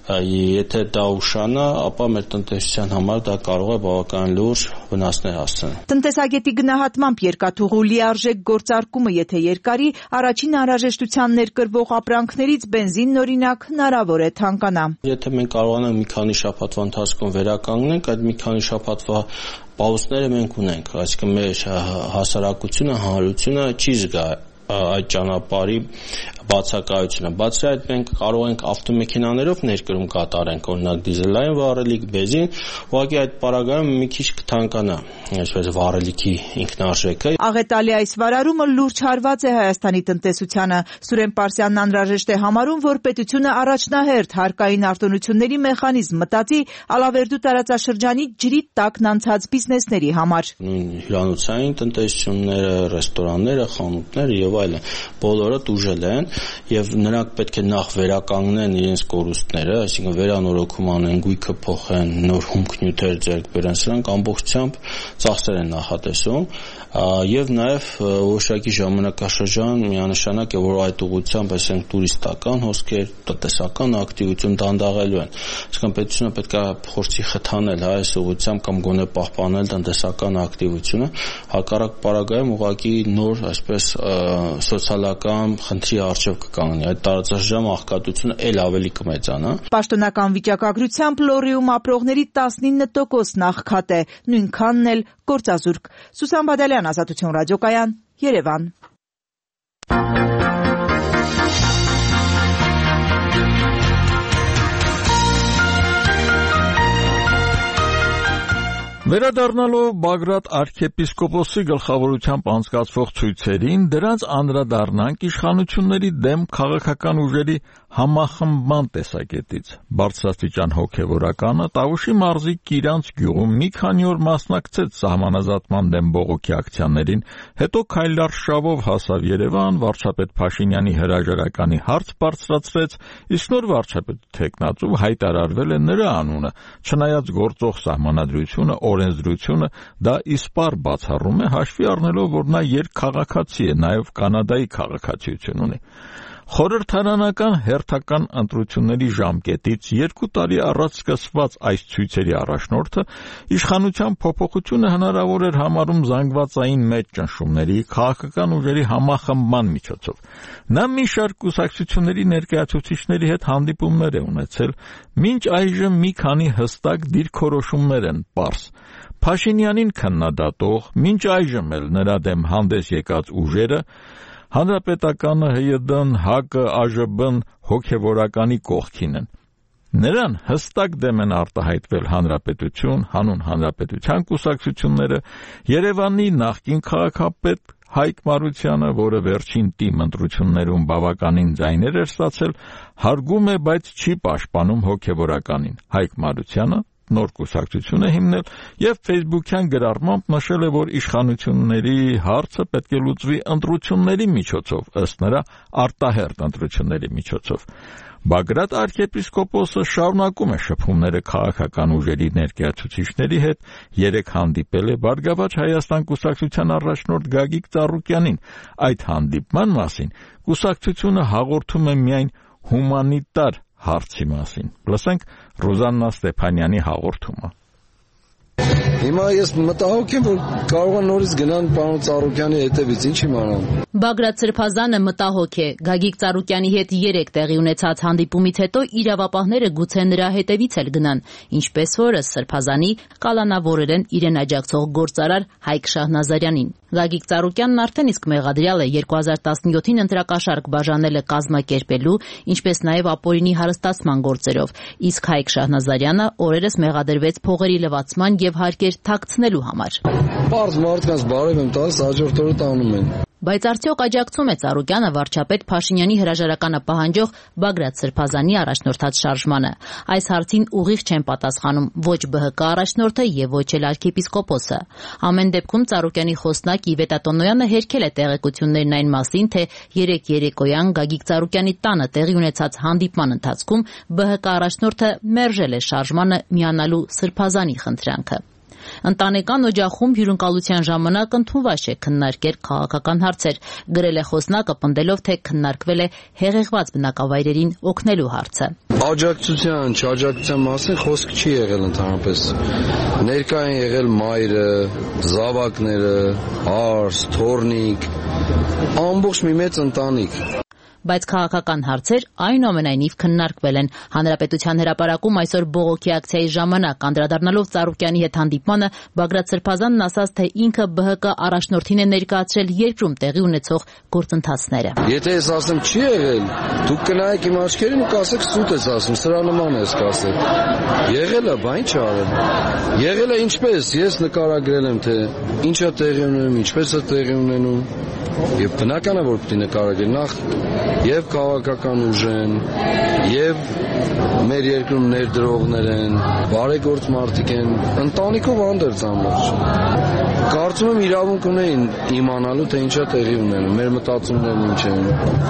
Եթե դա ուշանա, ապա մեր տնտեսության համար դա կարող է բավական լուրջ վնասներ հասցնել։ Տնտեսագետի գնահատմամբ երկաթուղու լիարժեք գործարկումը, եթե երկարի, առաջին անհրաժեշտության ներկրվող ապրանքներից բենզինն օրինակ հնարավոր է թանկանա։ Եթե մենք կարողանանք մի քանի շաբաթվա ընթացքում վերականգնենք, այդ մի քանի շաբաթվա պաուզները մենք ունենք, այսինքն մեր հասարակությունը, հանրությունը չի զգա այդ ճանապարհի բացակայությունը։ Բացի այդ մենք կարող ենք ավտոմեքենաներով ներկրում կատարենք, օրինակ դիզելային վառելիք, բենզին, ուղղակի այդ պարագայում մի քիչ կթանկանա, այսպես վառելիքի ինքնարժեքը։ Աղետալի այս վարարումը լուրջ հարված է Հայաստանի տնտեսությանը։ Սուրեն Պարսյանն անհրաժեշտ է համարում, որ պետությունը առաջնահերթ հարկային արտոնությունների մեխանիզմ մտածի Ալավերդու տարածաշրջանի ջրի տակն անցած բիզնեսների համար։ Հյուրանոցային տնտեսությունները, ռեստորանները, խանութները եւ այլն, բոլորը տուժել են եւ նրանք պետք է նախ վերականգնեն իրենց կորուստները, այսինքն վերանորոգում անեն, գույքը փոխեն, նոր հումքնյութեր ձեռք բերեն, սրանք ամբողջությամբ ծախսեր են նախատեսում եւ նաեւ որոշակի ժամանակաշրջան միանշանակ է, որ այդ ուղղությամբ այսինքն տուրիստական հոսքեր, տնտեսական ակտիվություն դանդաղելու են։ Այսինքն պետությունը պետք է փորձի խթանել այս ուղղությամբ կամ գոնե պահպանել տնտեսական ակտիվությունը, հակառակ պարագայում ուղղակի նոր այսպես սոցիալական խնդրի առջև կկանգնի, այդ տարածաշրջան աղքատությունը ել ավելի կմեծանա։ Պաշտոնական վիճակագրությամբ Լոռիում ապրողների տասնինը տոկոսն աղքատ է, նույնքանն էլ գործազուրկ։ Սուսան Բադալյան, Ազատություն ռադիոկայան, Երևան։ Վերադառնալով Բագրատ arczepiskopos-ի գլխավորությամբ անցկացվող ցույցերին, դրանց անդրադառնանք իշխանությունների դեմ քաղաքական ուժերի համախմբման տեսակետից։ Բարձրաստիճան հոգևորականը Տավուշի մարզի Կիրանց գյուղում մի քանի օր մասնակցեց սահմանազատման դեմ բողոքի ակցիաներին, հետո քայլարշավով հասավ Երևան, վարչապետ Փաշինյանի հրաժարականի հարց բարձրացրեց, իսկ նոր վարչապետի թեկնածու հայտարարվել է նրա անունը, չնայած գործող սահմանադրությունը օրենսդրությունը դա իսպար բացառում է, հաշվի առնելով, որ նա երկքաղաքացի է, նաև Կանադայի քաղաքացիություն ունի։ Խորհրդարանական հերթական ընտրությունների ժամկետից երկու տարի առաջ սկսված այս ցույցերի առաջնորդը իշխանության փոփոխությունը հնարավոր էր համարում զանգվածային մեծ ճնշումների, քաղաքական ուժերի համախմբման միջոցով։ Նա մի շարք կուսակցությունների ներկայացուցիչների հետ հանդիպումներ է ունեցել, մինչ այժմ մի քանի հստակ դիրքորոշումներ են պարզ։ Փաշինյանին քննադատող, մինչ այժմ էլ նրա դեմ հանդես եկած ուժերը Հանրապետականը, ՀՅԴ-ն, ՀԱԿ-ը, ԱԺԲ-ն հոգևորականի կողքին են։ Նրան հստակ դեմ են արտահայտվել Հանրապետություն, հանուն Հանրապետության կուսակցությունները, Երևանի նախկին քաղաքապետ Հայկ Մարությանը, որը վերջին տիմ ընտրություններում բավականին ձայներ էր ստացել, հարգում է, բայց չի պաշտպանում հոգևորականին։ Հայկ Մարությանը նոր կուսակցություն է հիմնել եւ Facebook-յան գրառմամբ նշել է, որ իշխանությունների հարցը պետք է լուծվի ընտրությունների միջոցով, ըստ նրա արտահերթ ընտրությունների միջոցով։ Բագրատ arczepiskopos-ը շարունակում է շփումները քաղաքական ուժերի ներկայացուցիչների հետ, երեք հանդիպել է Բարգավաճ Հայաստան կուսակցության առաջնորդ Գագիկ Ծառուկյանին։ Այդ հանդիպման մասին կուսակցությունը հաղորդում է միայն հումանիտար հարցի մասին։ Լսենք Ռոզաննա Ստեփանյանի հաղորդումը։ Հիմա ես մտահոգ եմ, որ կարող են նորից գնան պարոն Ծառուկյանի հետևից, ինչ իմանամ։ Բագրատ Սրբազանը մտահոգ է։ Գագիկ Ծառուկյանի հետ երեք տեղի ունեցած հանդիպումից հետո իրավապահները գուցե նրա հետևից էլ գնան, ինչպես որ Սրբազանի կալանավորել են իրեն աջակցող գործարար Հայկ Շահնազարյանին։ Գագիկ Ծառուկյանն արդեն իսկ մեղադրյալ է երկու հազար տասնյոթին ընտրակաշարք բաժանելը կազմակերպելու, ինչպես նաև ապօրինի հարստացման գործերով, իսկ Հայկ Շահնազարյանը օրերս մեղադրվեց փողերի լվացման եւ հարկեր թաքցնելու համար։ Պարզ մարդկանց բարև եմ տալիս, հաջորդ օրը տանում են։ Բայց արդյոք աջակցում է Ծառուկյանը վարչապետ Փաշինյանի հրաժարականը պահանջող Բագրատ Սրբազանի առաջնորդած շարժմանը։ Այս հարցին ուղիղ չեն պատասխանում ոչ Բ Հ Կ առաջնորդը եւ ոչ էլ arczepiskopos-ը։ Ամեն դեպքում Ծառուկյանի խոսնակ Իվետ Ատոնոյանը հերքել է տեղեկություններն այն մասին, թե երեք երեկոյան Գագիկ Ծառուկյանի տանը տեղի ունեցած հանդիպման ընթացքում Բ Հ Կ առաջնորդը մերժել է շարժմանը միանալու Սրբազանի խնդրանքը։ Ընտանեկան օջախում հյուրընկալության ժամանակ ընդունված չէ քննարկել քաղաքական հարցեր, գրել է խոսնակը, պնդելով, թե քննարկվել է հեղեղված բնակավայրերին օգնելու հարցը։ Աջակցության, չաջակցության մասին խոսք չի եղել ընդհանրապես։ Ներկա են եղել մայրը, զավակները, հարս, թոռնիկ, ամբողջ մի մեծ ընտանիք։ Բայց քաղաքական հարցեր այնուամենայնիվ քննարկվել են։ Հանրապետության հրապարակում այսօր բողոքի ակցիայի ժամանակ անդրադառնալով Ծառուկյանի հետ հանդիպմանը Բագրատ Սրբազանն ասաց, թե ինքը Բ Հ Կ առաջնորդին է ներկայացրել երկրում տեղի ունեցող գործընթացները։ Եթե ես ասեմ չի եղել, դուք կնայեք իմ աչքերին ու կասեք սուտ ես ասում, սրա նման ես կասեք։ Եղել է, բա ինչ արել։ Եղել է ինչպես, ես նկարագրել եմ, թե ինչա տեղի ունենում, ինչպես է տեղի ունենում։ Եվ բնական է, որ պետք է նկարագրել նախ եւ քաղաքական ուժ են, եւ մեր երկրում ներդրողներ են, բարեգործ մարդիկ են, ընտանիքով անդերձ ամբողջ։ Կարծում եմ իրավունք ունեին իմանալու, թե ինչա տեղի ունենում, մեր մտածումներն ինչ են։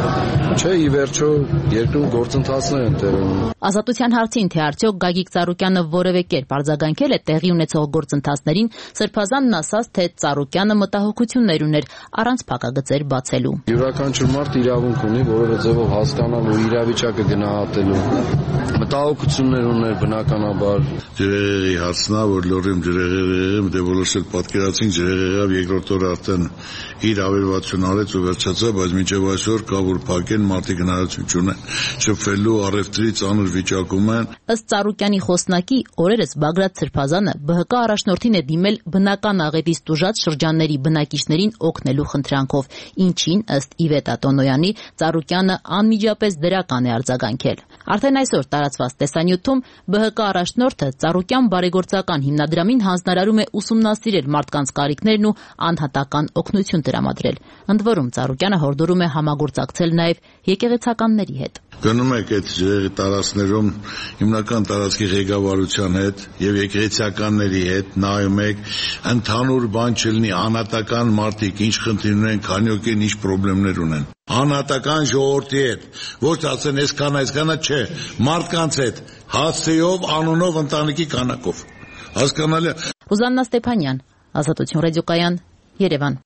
Չէ, ի վերջո երկրում գործընթացներ են տեղի ունենում։ Ազատության հարցին, թե արդյոք Գագիկ Ծառուկյանը որևէ կերպ արձագանքել է տեղի ունեցող գործընթացներին, Սրբազանն ասաց, թե Ծառուկյանը մտահոգություններ ուներ առանց փակագծեր բացելու։ Յուրաքանչյուր մարդ իրավունք ունի որևէ ձևով հասկանալ ու իրավիճակը գնահատելու։ Մտահոգություններ ուներ բնականաբար։ Ջրեղեղի հարցն է, որ լորիմ ջրեղեղը, դե բոլորս էլ պատկերացին ջրեղեղը երկրորդ օրը արդեն իր ավերվածություն արեց ու վերջացավ, բայց մինչև այսօր կա որ փակեն, մարդիկ հնարավորություն չունեն շփվելու, առևտրի ծանր վիճակում են։ Ըստ Ծառուկյանի խոսնակի, օրերս Բագրատ Սրբազանը Բ Հ Կ առաջնորդին է դիմել բնական աղետից տուժած շրջանների բնակիչներին օգնելու խնդրանքով, ինչին ըստ Իվետ Ատոնոյանի Ծառուկյանը անմիջապես դրական է արձագանքել։ Արդեն այսօր տարածված տեսանյութում Բ Հ Կ առաջնորդը Ծառուկյան բարեգործական հիմնադրամին հանձնարարում է ուսումնասիրել մարդկանց կարիքներն ու անհատական օգնություն տրամադրել։ Ընդ որում Ծառուկյանը հորդորում է համագործակցել նաև եկեղեցականների հետ։ Գնում եք այդ ջրեղի տարածքներում հիմնական տարածքի ղեկավարության հետ եւ եկեղեցականների հետ նայում եք, ընդհանուր բան չլինի, անհատական մարդիկ ինչ խնդիր ունեն, քանի օքեն ինչ խնդիրներ ունեն։ Անհատական ժողովրդի հետ, ոչ ասեն այսքան այսքանը չէ, մարդկանց հետ, հասցեով, անունով, ընտանիքի քանակով։ Հասկանալի։ Ռուզաննա Ստեփանյան, Ազատություն ռադիոկայան, Երևան։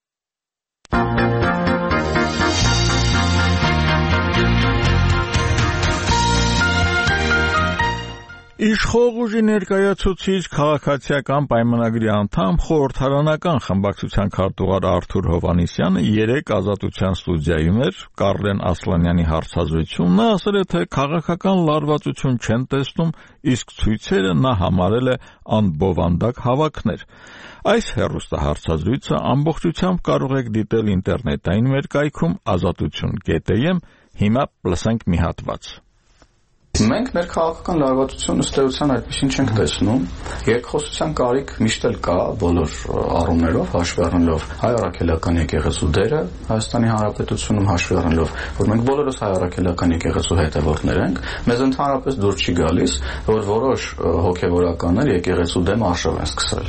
Իշխող ուժի ներկայացուցիչ քաղաքացիական պայմանագրի անդամ խորհրդարանական խմբակցության քարտուղար Արթուր Հովհաննիսյանը երեք Ազատության ստուդիայում էր Կարլեն Ասլանյանի հարցազրույցում նա ասել է, թե քաղաքական լարվածություն չեն տեսնում, իսկ ցույցերը նա համարել է անբովանդակ հավաքներ։ Այս հեռուստահարցազրույցը ամբողջությամբ կարող եք դիտել ինտերնետային վերկայքում ազատություն կետ է եմ, հիմա լսենք մի հատված։ Մենք մեր քաղաքական լարվածությունը ըստ էության այդպեսին չենք տեսնում։ Երկխոսության կարիք միշտ էլ կա բոլոր առումներով, հաշվի առնելով հայ առաքելական եկեղեցու դերը Հայաստանի Հանրապետությունում, հաշվի առնելով, որ մենք բոլորս հայ առաքելական եկեղեցու հետևորդներ ենք, մեզ ընդհանրապես դուր չի գալիս, որ որոշ հոգևորականներ եկեղեցու դեմ արշավ են սկսել։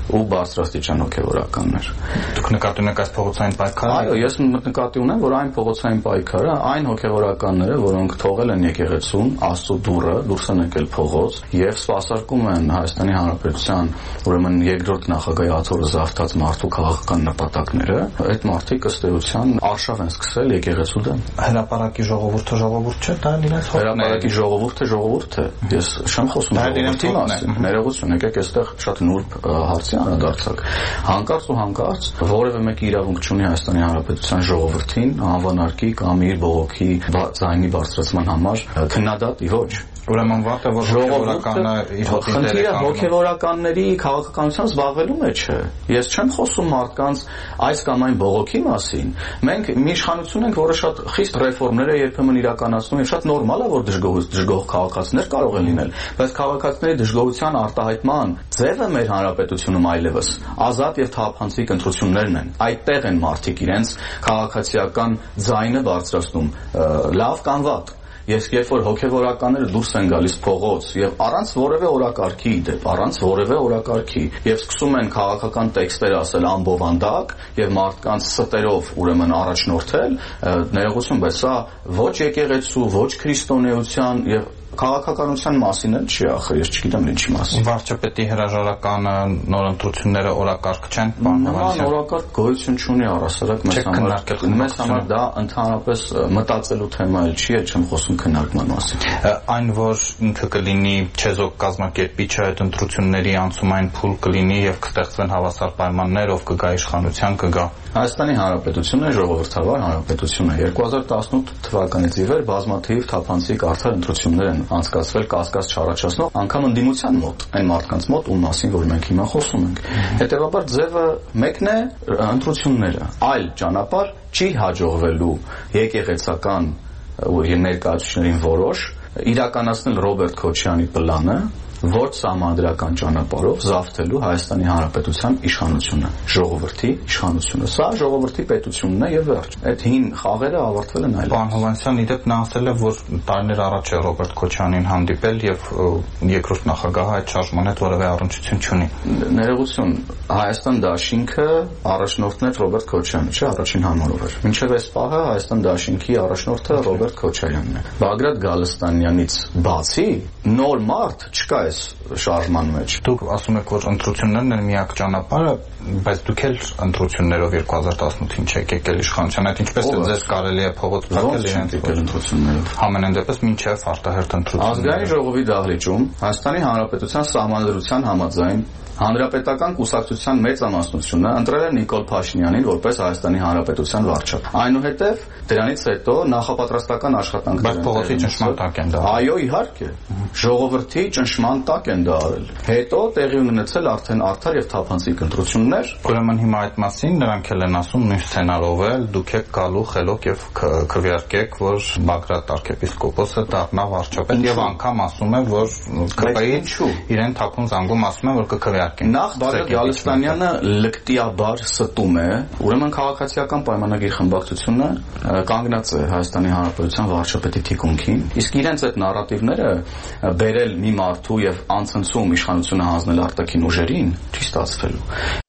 ու բարձրաստիճան հոգևորականներ։ Դուք նկատի ունեք այս փողոցային պայքարը։ Այո, ես նկատի ունեմ, որ այն փողոցային պայքարը, այն հոգևորականները, որոնք թողել են եկեղեցուն, Աստծո դուռը, դուրս են եկել փողոց եւ սպասարկում են Հայաստանի Հանրապետության, ուրեմն երկրորդ նախագահի աթոռը զավթած մարդու քաղաքական նպատակները, այդ մարդիկ ըստ էության արշավ են սկսել եկեղեցու դեմ։ Հրապարակի ժողովուրդը ժողովուրդ չէ, դա իրենց հրապարակի ժողովուրդը ժողովուրդ է։ Ես չեմ խոսում ժողովրդի մասին։ Ներողություն, եկեք այստեղ շատ նուրբ հարցի անդրադարձակ։ Հանկարծ ու հանկարծ որևէ մեկը իրավունք չունի Հայաստանի Հանրապետության ժողովրդին անվանարկի կամ իր բողոքի ձայնի բարձրացման համար քննադատի, ոչ։ Ուրեմն վատ է, որ հոգևորականը իր հոգին դեր է կանգնում։ Հոգևորականների քաղաքականությամբ զբաղվելու մեջ է։ Ես չեմ խոսում մարդկանց այս կամ այն բողոքի մասին։ Մենք մի իշխանություն ենք, որը շատ խիստ ռեֆորմներ է երբեմն իրականացնում, եւ շատ նորմալ է, որ դժգոհ դժգոհ քաղաքացիներ կարող են լինել, բայց քաղաքացիների դժգոհության արտահայտման ձևը մեր հանրապետությունում այլևս ազատ եւ թափանցիկ ընտրություններն են։ Այդտեղ են մարդիկ իրենց քաղաքացիական ձայնը բարձրացնում, լավ կամ վատ։ Ես երբ որ հոգևորականները դուրս են գալիս փողոց եւ առանց որևէ օրակարգի դեպ, առանց որևէ օրակարգի եւ սկսում են քաղաքական տեքստեր ասել անբովանդակ եւ մարդկանց ստերով ուրեմն առաջնորդել, ներողություն, բայց սա ոչ եկեղեցու, ոչ քրիստոնեության եւ քաղաքականության մասին էլ չի, ախր ես չգիտեմ ինչի մասին։ Վարչապետի հրաժարականը, նոր ընտրությունները օրակարգ չեն, բանավանության։ Օրակարգ գոյություն չունի առասարակ մեզ համար։ Մեզ համար դա ընդհանրապես մտածելու թեմա էլ չի, չեմ խոսում քննարկման մասին։ Այն, որ ինքը կլինի չեզոք կազմակերպիչը այդ ընտրությունների անցումային փուլ կլինի եւ կստեղծվեն հավասար պայմաններ, ով կգա իշխանության, կգա։ Հայաստանի Հանրապետությունը ժողովրդավար հանրապետություն է։ երկու հազար տասնութ թվականից ի վեր բազմաթիվ թափանցիկ արդար ընտրություններ են անցկացվել կասկած չառաջացնող անգամ ընդդիմության մոտ, այն մարդկանց մոտ, ում մասին որ մենք հիմա խոսում ենք։ Հետևաբար ձևը մեկն է ընտրությունները, այլ ճանապարհ չի հաջողվելու եկեղեցական ներկայացուցիչներին որոշ իրականացնել Ռոբերտ Քոչարյանի պլանը, ոչ սահմանադրական ճանապարհով զավթելու Հայաստանի Հանրապետության իշխանությունը, ժողովրդի իշխանությունը։ Սա ժողովրդի պետությունն է եւ վերջ։ Այդ հին խաղերը ավարտվել են այլ։ Պարոն Հովհաննիսյան, իդեպ նա ասել է, որ տարիներ առաջ է Ռոբերտ Քոչարյանին հանդիպել եւ երկրորդ նախագահը այդ շարժման հետ որևէ առնչություն չունի։ Ներողություն, Հայաստան Դաշինքը առաջնորդն է Ռոբերտ Քոչարյանը, չէ՞, առաջին համարով էր։ Մինչեւ այս պահը Հայաստան Դաշինքի առաջնորդը Ռոբերտ Քոչարյանն է։ Բագրատ Գալստանյանից բացի նոր մարդ չկա շարժման մեջ։ Դուք ասում եք, որ ընտրություններն են միակ ճանապարհը, բայց դուք էլ ընտրություններով երկու հազար տասնութին չեք եկել իշխանության, այդ ինչպես է ձեզ կարելի է փողոց փակել իրենց ընտրություններով։ Համենայն դեպս մինչև արտահերթ ընտրությունները։ Ազգային ժողովի դահլիճում Հայաստանի Հանրապետության սահմանադրության համաձայն Հանրապետական կուսակցության մեծամասնությունը ընտրել է Նիկոլ Փաշինյանին որպես Հայաստանի Հանրապետության վարչապետ։ Այնուհետև դրանից հետո նախապատրաստական աշխատանքներ բայց փողոցի ճնշման տակ են դա։ Այո, իհարկե։ Ժողովրդի ճնշման տակ են դա արել։ Հետո տեղի ունեցել արդեն արդար եւ թափանցիկ ընտրություններ։ Ուրեմն հիմա այդ մասին նրանք էլ են ասում նույն սցենարով էլ դուք եք գալու խելոք եւ քվեարկեք, որ Բագրատ arczepiskopos-ը դառնա վարչապետ եւ անգամ ասում է, որ ԿՊ-ից իրեն թաքուն զանգում ասում է, որ կքվեարկեն։ Նախ Բագրատ Գալստանյանը լկտիաբար ստում է, ուրեմն քաղաքացիական պայմանագիր խմբակցությունը կանգնած է Հայաստանի Հանրապետության վարչապետի թիկունքին, իսկ իրենց այդ նարատիվները բերել մի մարդու եւ անցնցում իշխանությունը հանձնել արտաքին ուժերին չի ստացվելու։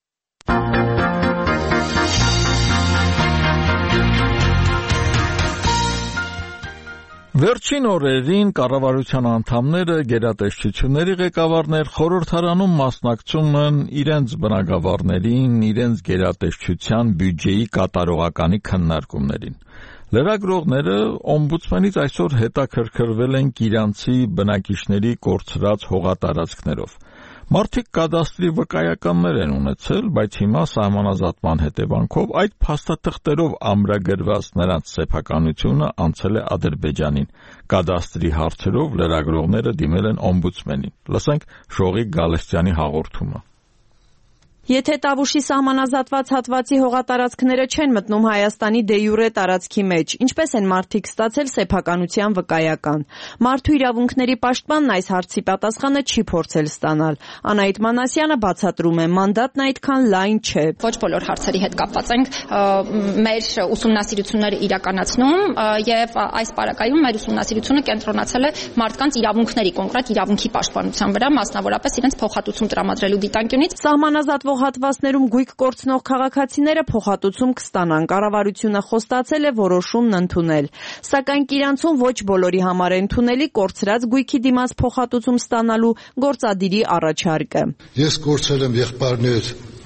Վերջին օրերին կառավարության անդամները, գերատեսչությունների ղեկավարներ խորհրդարանում մասնակցում են իրենց բնագավառներին, իրենց գերատեսչության բյուջեի կատարողականի քննարկումներին։ Լրագրողները օմբուդսմենից այսօր հետաքրքրվել են Կիրանցի բնակիչների կորցրած հողատարածքներով։ Մարդիկ կադաստրի վկայականներ են ունեցել, բայց հիմա սահմանազատման հետևանքով այդ փաստաթղթերով ամրագրված նրանց սեփականությունը անցել է Ադրբեջանին։ Կադաստրի հարցերով լրագրողները դիմել են օմբուդսմենին։ Լսենք Շողիկ Գալստյանի հաղորդումը։ Եթե Տավուշի սահմանազատված հատվածի հողատարածքները չեն մտնում Հայաստանի դե յուրե տարածքի մեջ, ինչպես են մարդիկ ստացել սեփականության վկայական։ Մարդու իրավունքների պաշտպանն այս հարցի պատասխանը չի փորձել ստանալ։ Անահիտ Մանասյանը բացատրում է, մանդատն այդքան լայն չէ։ Ոչ բոլոր հարցերի հետ կապված ենք մեր ուսումնասիրությունները իրականացնում եւ այս պարագայում մեր ուսումնասիրությունը կենտրոնացել է մարդկանց իրավունքների, կոնկրետ իրավունքի պաշտպանության վրա, մասնավորապես իրենց փոխհատուցում տրամադրելու դիտանկյունից։ Սահմանազատվող հատվածներում գույք կորցնող քաղաքացիները փոխհատուցում կստանան։ Կառավարությունը խոստացել է որոշումն ընդունել։ Սակայն Կիրանցում ոչ բոլորի համար է ընդունելի կորցրած գույքի դիմաց փոխհատուցում ստանալու գործադիրի առաջարկը։ Ես կորցրել եմ եղբայրներ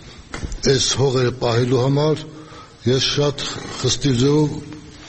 այս հողերը պահելու համար, ես շատ խստի ձևով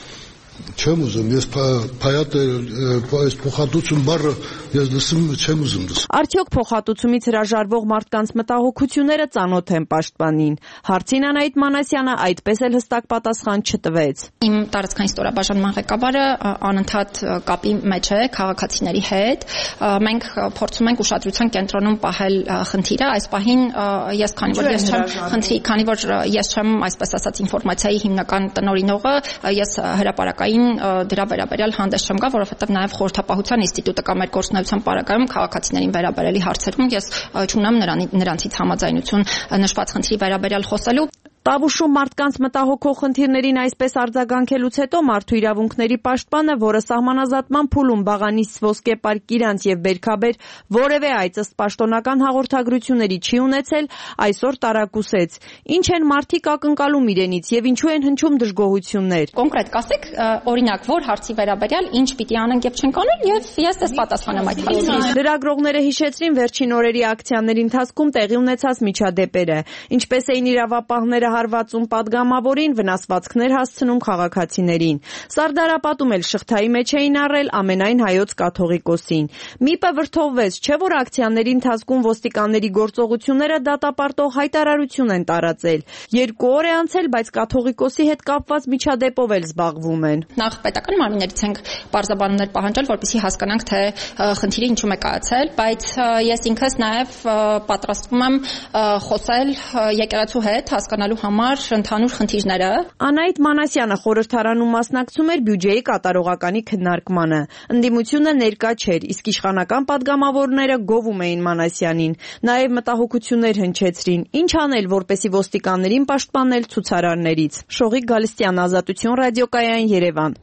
չեմ ուզում, ես փայատը այս փոխհատուցում բառը ես լսում չեմ ուզում լսել։ Արդյոք փոխհատուցումից հրաժարվող մարդկանց մտահոգությունները ծանոթ են պաշտպանին։ Հարցին Անահիտ Մանասյանը այդպես էլ հստակ պատասխան չտվեց։ Իմ տարածքային ստորաբաժանման ղեկավարը անընդհատ կապի մեջ է քաղաքացիների հետ։ Մենք փորձում ենք ուշադրության կենտրոնում պահել խնդիրը։ Այս պահին ես քանի որ ես չեմ խնդրի, քանի որ ես չեմ, այսպես ասած, ինֆորմացիայի հիմնական տնօրինողը, ես հրապարակային դրա վերաբերյալ հանդես չեմ գա, որովհետև նաև խորհրդապահության ինստիտուտը կամ մեր գործունեության պարագայում քաղաքացիներին վերաբերելի հարցերում ես չունեմ նրանցից համաձայնություն նշված խնդրի վերաբերյալ խոսելու։ Տավուշում մարդկանց մտահոգող խնդիրներին այսպես արձագանքելուց հետո մարդու իրավունքների պաշտպանը, որը սահմանազատման փուլում բաղանիս ոսկեպար Կիրանց եւ Բերքաբեր որևէ այց ըստ պաշտոնական հաղորդագրությունների չի ունեցել, այսօր տարակուսեց։ Ինչ են մարդիկ ակնկալում իրենից եւ ինչու են հնչում դժգոհություններ։ Կոնկրետ կասեք, օրինակ, որ հարցի վերաբերյալ ինչ պիտի անենք եւ չենք անել եւ ես դες պատասխանեմ այդ հարցին։ Լրագրողները հիշեցրին վերջին օրերի ակցիաների ընթացքում տեղի ունեցած միջադեպերը, ինչպես էին իրավապահները հարվածում падգամավորին, վնասվածքներ հասցնում քաղաքացիներին։ Սարդարապատում էլ շղթայի մեջ էին առել ամենայն հայոց կաթողիկոսին։ Միպը վրդովվեց, չէ՞ որ ակցիաների ընթացքում ոստիկանների գործողությունները դատապարտող հայտարարություն են տարածել։ Երկու օր է անցել, բայց կաթողիկոսի հետ կապված միջադեպով էլ զբաղվում են։ Նախ պետական մարմիններից ենք բարձաբանումներ պահանջել, որպեսզի հասկանանք, թե խնդիրը ինչու է կայացել, բայց ես ինքս նաև պատրաստվում եմ խոսել եկեղեցու հետ, հասկանալու համար ընդհանուր խնդիրները։ Անահիտ Մանասյանը խորհրդարանում մասնակցում էր բյուջեի կատարողականի քննարկմանը։ Ընդդիմությունը ներկա չէր, իսկ իշխանական падգամավորները գովում էին Մանասյանին։ Նաև մտահոգություններ հնչեցրին. ինչ անել, որպեսզի ոստիկաններին պաշտպանել ցուցարարներից։ Շողիկ Գալստյան, Ազատություն ռադիոկայան, Երևան։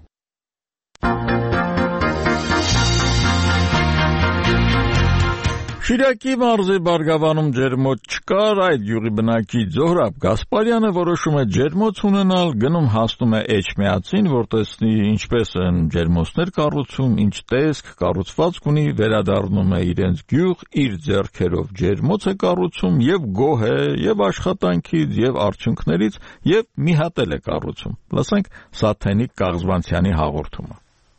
Շիրակի մարզի Բարգավանում ջերմոց չկար, այդ յուղի բնակիչ Զոհրաբ Գասպարյանը որոշում է ջերմոց ունենալ, գնում հասնում է Էջմիածին, որ տեսնի ինչպես են ջերմոցներ կառուցում, ինչ տեսք, կառուցվածք ունի, վերադառնում է իրենց գյուղ, իր ձեռքերով ջերմոց է կառուցում եւ գոհ է եւ աշխատանքից եւ արդյունքներից եւ մի հատ էլ է կառուցում։ Լսենք Սաթենիկ Կաղզվանցյանի հաղորդումը։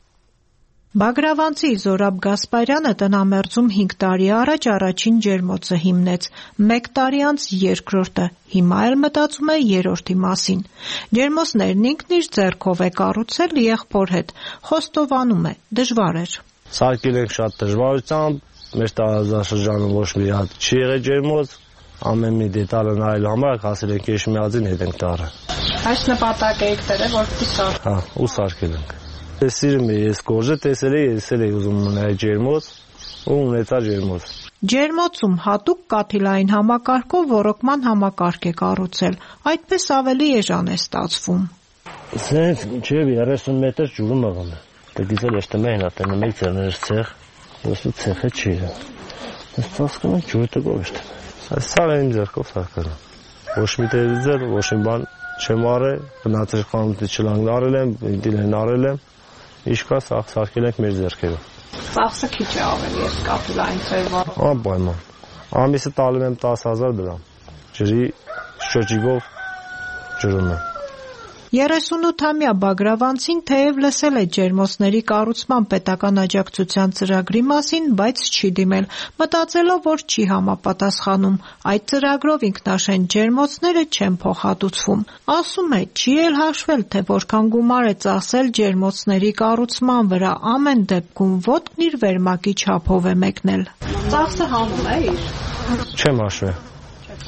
Բագրավանցի Զորաբ Գասպարյանը տնամերձում հինգ տարի առաջ առաջին ջերմոցը հիմնեց, մեկ տարի անց երկրորդը, հիմա էլ մտածում է երրորդի մասին։ Ջերմոցներն ինքն իր ձեռքով է կառուցել եղբոր հետ, խոստովանում է, դժվար էր։ Սարքել ենք շատ դժվարությամբ, մեր տարածաշրջանում ոչ մի հատ չի եղել ջերմոց, ամեն մի դետալը նայելու համար հասել ենք Էջմիածին հետ ենք տարը։ Այս նպատակ եք դրել, որ պիտի սարքել։ Հա, ու սարքել ենք։ Ես սիրում եմ, ես գորժը տեսել եմ, ես էլ եմ ուզում ունենալ ջերմոց, ու ունեցա ջերմոց։ Ջերմոցում հատուկ կաթիլային համակարգով ոռոգման համակարգ է կառուցել, այդպես ավելի էժան է ստացվում։ Սենց մինչև երեսուն մետր ջուրը մղում է։ Դգիզել ես տմեն ատենը մեկ ձերներս ցեղ, ոսու ցեխը չի։ Ես ծածկում եմ ջուրը տգով է։ Այս սարը իմ ձեռքով սարքել եմ։ Ոչ մի տելևիզոր, ոչ մի բան չեմ արել, բնածիր խանութի չլանգ արել եմ, ինտիլեն արել եմ։ Իշկա սաղ սարքել ենք մեր ձեռքերով։ Ծախսը քիչ է ավելի ես կապիլային ծևառ։ Անպայման։ Ամիսը տալու եմ տասը հազար դրամ։ Ջրի շրջիկով ջրում եմ։ երեսունութամյա Բագրավանցին թեև լսել է ջերմոցների կառուցման պետական աջակցության ծրագրի մասին, բայց չի դիմել, մտածելով, որ չի համապատասխանում։ Այդ ծրագրով ինքնաշեն ջերմոցները չեն փոխհատուցվում։ Ասում է, չի էլ հաշվել, թե որքան գումար է ծախսել ջերմոցների կառուցման վրա, ամեն դեպքում ոտքն իր վերմակի չափով է մեկնել։ Ծախսը հանում է իր։ Չեմ հաշվել։ Չեք հաշվել։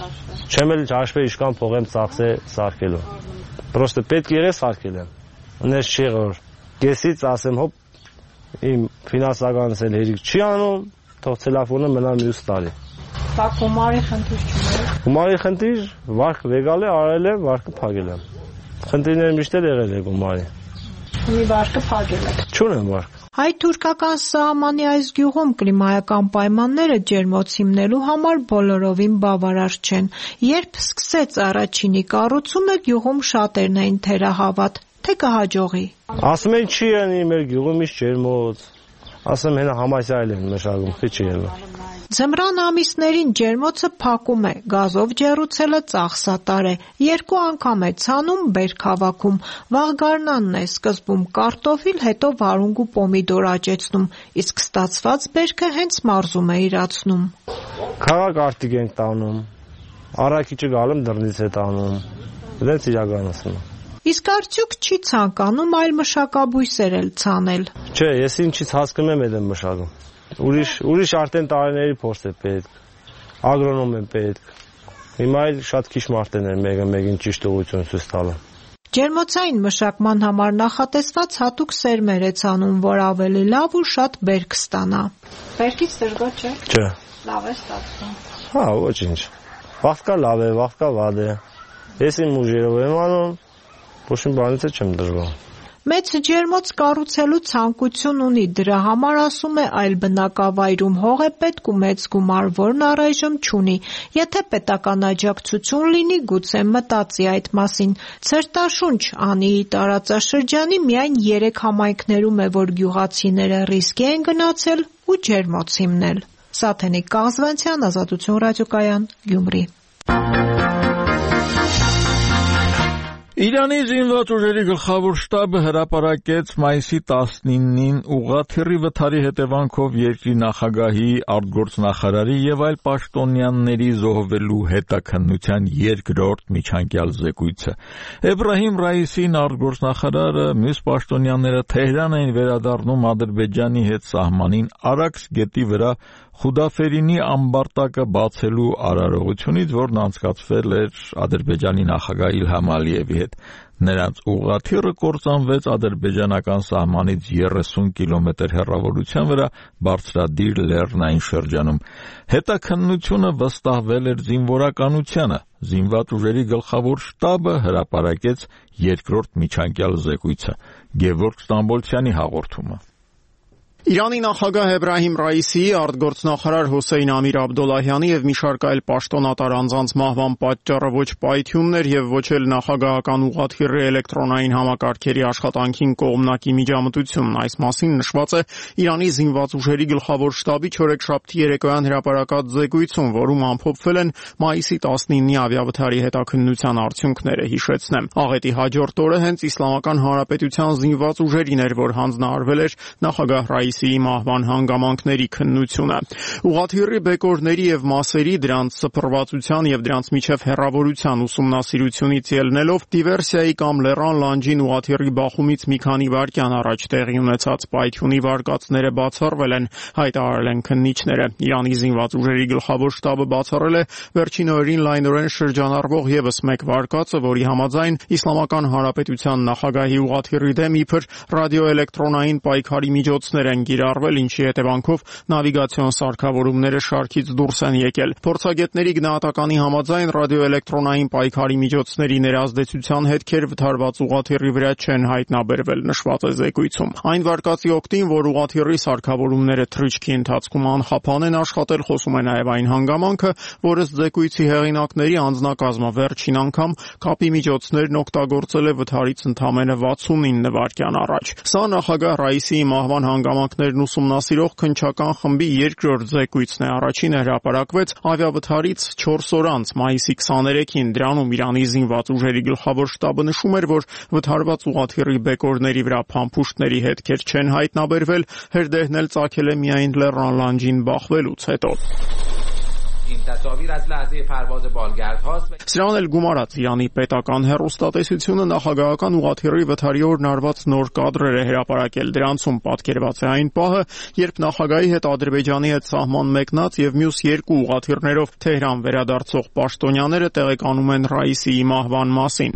Չեմ էլ հաշվի իշքան փող եմ ծախսե սարքելու։ Պրոստը պետք եղե սարքել եմ։ Ունես չի որ կեսից ասեմ հոպ իմ ֆինանսականս էլ հերիք չի անում, թող տելեֆոնը մնա մյուս տարի։ Բա գումարի խնդիր չունի։ Գումարի խնդիր վարկը վեկալ է, արել եմ, վարկը փակել եմ։ Խնդիրները միշտ էլ եղել է գումարի։ Մի վարկը փակել եք։ Չունեմ վարկ։ Հայ-թուրքական սահմանի այս գյուղում կլիմայական պայմանները ջերմոցիմնելու համար բոլորովին բավարար չեն։ Երբ սկսեց առաջինի կառուցումը, գյուղում շատերն էին թերահավատ, թե կհաջողի։ Ասում են չի անի մեր գյուղում իշ ջերմոց։ Ասում են համասյա էլ են մշակում, թե չի ելա։ Ձմռան ամիսներին ջերմոցը փակում է, գազով ջեռուցելը ծախսատար է, երկու անգամ է ցանում, բերք հավաքում, վաղ գարնանն է սկզբում կարտոֆիլ, հետո վարունգ ու պոմիդոր աճեցնում, իսկ ստացված բերքը հենց մարզում է իրացնում։ Քաղաք արտիկ ենք տանում, առաքիչը գալում դռնից է տանում, դենց իրականացնում։ Իսկ արդյոք չի ցանկանում այլ մշակաբույսեր էլ ցանել։ Չէ, ես ինչից հասկանում եմ, այդ եմ մշակում։ Ուրիշ ուրիշ արդեն տարիների փորձ է պետք, ագրոնոմ է պետք, հիմա էլ շատ քիչ մարդեն են մեկը մեկին ճիշտ ուղղություն ցույց տալը։ Ջերմոցային մշակման համար նախատեսված հատուկ սերմեր է ցանում, որ ավելի լավ ու շատ բերք ստանա։ Բերքից դժգոհ չէ։ Չէ։ Լավ է ստացվում։ Հա, ոչինչ։ Վաղկա լավ է, վաղկա վատ է։ Ես իմ ուժերով եմ անում, ոչ մի բանից չեմ դժգոհ։ Մեծ ջերմոց կառուցելու ցանկություն ունի, դրա համար ասում է այլ բնակավայրում հող է պետք ու մեծ գումար, որն առայժմ չունի։ Եթե պետական աջակցություն լինի, գուցե մտածի այդ մասին։ Ցրտաշունչ Անիի տարածաշրջանի միայն երեք համայնքներում է, որ գյուղացիները ռիսկի են գնացել ու ջերմոց հիմնել։ Սաթենիկ Կաղզվանցյան, Ազատություն ռադիոկայան, Գյումրի։ Իրանի զինված ուժերի գլխավոր շտաբը հրապարակեց մայիսի տասնինին ուղղաթիռի վթարի հետևանքով երկրի նախագահի, արտգործնախարարի եւ այլ պաշտոնյաների զոհվելու հետաքննության երկրորդ միջանկյալ զեկույցը։ Էբրահիմ Ռայիսին արտգործնախարարը, մյուս պաշտոնյաները Թեհրան էին վերադառնում Ադրբեջանի հետ սահմանին Արաքս գետի վրա Խուդաֆերինի ամբարտակը բացելու արարողությունից, որն անցկացվել էր Ադրբեջանի նախագահ Իլհամ Ալիևի հետ։ Նրանց ուղղաթիռը կործանվեց ադրբեջանական սահմանից երեսուն կիլոմետր հեռավորության վրա բարձրադիր լեռնային շրջանում։ Հետաքննությունը վստահվել էր զինվորականությանը։ Զինված ուժերի գլխավոր շտաբը հրապարակեց երկրորդ միջանկյալ զեկույցը։ Գևորգ Ստամբոլցյանի հաղորդումը։ Իրանի նախագահ Էբրահիմ Ռայիսիի, արտգործնախարար Հոսեյն Ամիր Աբդոլլահյանի եւ մի շարք այլ պաշտոնատար անձանց մահվան պատճառը ոչ պայթյունն էր եւ ոչ էլ նախագահական ուղղաթիռի էլեկտրոնային համակարգերի աշխատանքին կողմնակի միջամտությունն։ Այս մասին նշված է Իրանի զինված ուժերի գլխավոր շտաբի չորեքշաբթի երեկոյան հրապարակած զեկույցում, որում ամփոփվել են մայիսի տասնինի ավիավթարի հետաքննության արդյունքները, հիշեցնեմ։ Աղետի հաջորդ օրը հենց Իսլամական Հանրապետության զինված ուժերին էր, որ հանձնարարվել էր նախագահ Ռայիսիի մահվան հանգամանքների քննությունը։ Ուղղաթիռի բեկորների եւ մասերի, դրանց սփռվածության եւ դրանց միջև հեռավորության ուսումնասիրությունից ելնելով դիվերսիայի կամ լեռան լանջին ուղղաթիռի բախումից մի քանի վայրկյան առաջ տեղի ունեցած պայթյունի վարկածները բացառվել են, հայտարարել են քննիչները։ Իրանի զինված ուժերի գլխավոր շտաբը բացառել է վերջին օրերին լայնորեն շրջանառվող եւս մեկ վարկածը, որի համաձայն Իսլամական Հանրապետության նախագահի ուղղաթիռի դեմ իբր ռադիոէլեկտրոնային պայքարի միջոցներ են գիրառվել, ինչի հետևանքով նավիգացիոն սարքավորումները շարքից դուրս են եկել։ Փորձագետների գնահատականի համաձայն ռադիոէլեկտրոնային պայքարի միջոցների ներազդեցության հետքեր վթարված ուղղաթիռի վրա չեն հայտնաբերվել, նշված է զեկույցում։ Այն վարկածի օգտին, որ ուղղաթիռի սարքավորումները թռիչքի ընթացքում անխափան են աշխատել, խոսում է նաև այն հանգամանքը, որ ըստ զեկույցի հեղինակների անձնակազմը վերջին անգամ կապի միջոցներն օգտագործել է վթարից ընդամենը վաթսունինը վայրկյան առաջ։ Սա նախագահ Ռայիսիի մահվան հանգամանքներն ուսումնասիրող քննչական խմբի երկրորդ զեկույցն է։ Առաջինը հրապարակվեց ավիավթարից չորս օր անց, մայիսի քսաներեքին։ Դրանում Իրանի զինված ուժերի գլխավոր շտաբը նշում էր, որ վթարված ուղղաթիռի բեկորների վրա փամփուշտների հետքեր չեն հայտնաբերվել, հրդեհն էլ ծագել է միայն լեռան լանջին բախվելուց հետո։ Սրան էլ գումարած Իրանի պետական հեռուստատեսությունը նախագահական ուղղաթիռի վթարի օրն արված նոր կադրեր է հրապարակել։ Դրանցում պատկերված է այն պահը, երբ նախագահի հետ Ադրբեջանի հետ սահման մեկնած եւ մյուս երկու ուղղաթիռներով Թեհրան վերադարձող պաշտոնյաները տեղեկանում են Ռայիսիի մահվան մասին։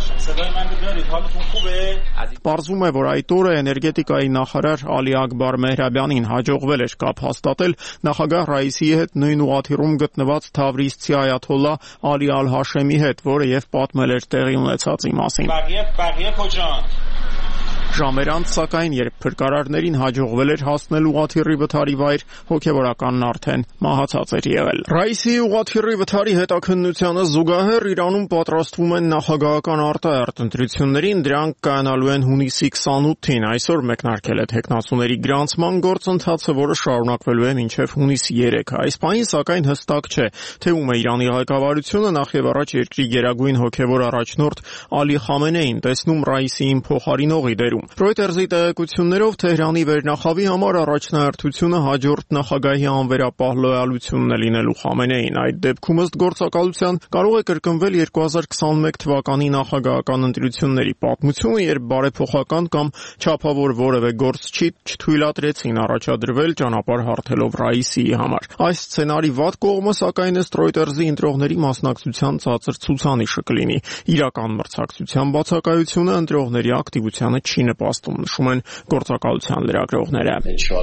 Պարզվում է, որ այդ օրը էներգետիկայի նախարար Ալի Ակբար Մեհրաբյանին հաջողվել էր կապ հաստատել նախագահ Ռայիսիի հետ նույն ուղղաթիռում գտնված Թավրիզցի այաթոլլա Ալի Ալ-Հաշեմի հետ, որը եւ պատմել էր տեղի ունեցածի մասին։ Ժամեր անց, սակայն, երբ փրկարարներին հաջողվել էր հասնել ուղղաթիռի վթարի վայր, հոգևորականն արդեն մահացած էր եղել։ Ռայիսիի ուղղաթիռի վթարի հետաքննությանը զուգահեռ Իրանում պատրաստվում են նախագահական արտահերթ ընտրություններին, դրանք կայանալու են հունիսի քսանութին։ Այսօր մեկնարկել է թեկնածուների գրանցման գործընթացը, որը շարունակվելու է մինչև հունիսի երեքը։ Այս պահին, սակայն, հստակ չէ, թե ում է Իրանի ղեկավարությունը նախևառաջ երկրի գերագույն հոգևոր առաջնորդ Ալի Խամենեին տեսնում Ռայիսիին փոխարինողի դերում։ Reuters-ի տեղեկություններով Թեհրանի վերնախավի համար առաջնահերթությունը հաջորդ նախագահի անվերապահ լոյալությունն է լինելու Խամենեին։ Այդ դեպքում ըստ գործակալության կարող է կրկնվել երկու հազար քսանմեկ թվականի նախագահական ընտրությունների պատմությունը, երբ բարեփոխական կամ չափավոր որևէ գործչի չթույլատրեցին առաջադրվել ճանապարհ հարթելով Ռայիսիի համար։ Այս սցենարի վատ կողմը, սակայն, ըստ Reuters-ի ընտրողների մասնակցության ցածր ցուցանիշը կլինի։ Իրական մրցակցության բացակայությունը ընտրողների ակտիվությանը չի նպաստում, նշում են գործակալության լրագրողները։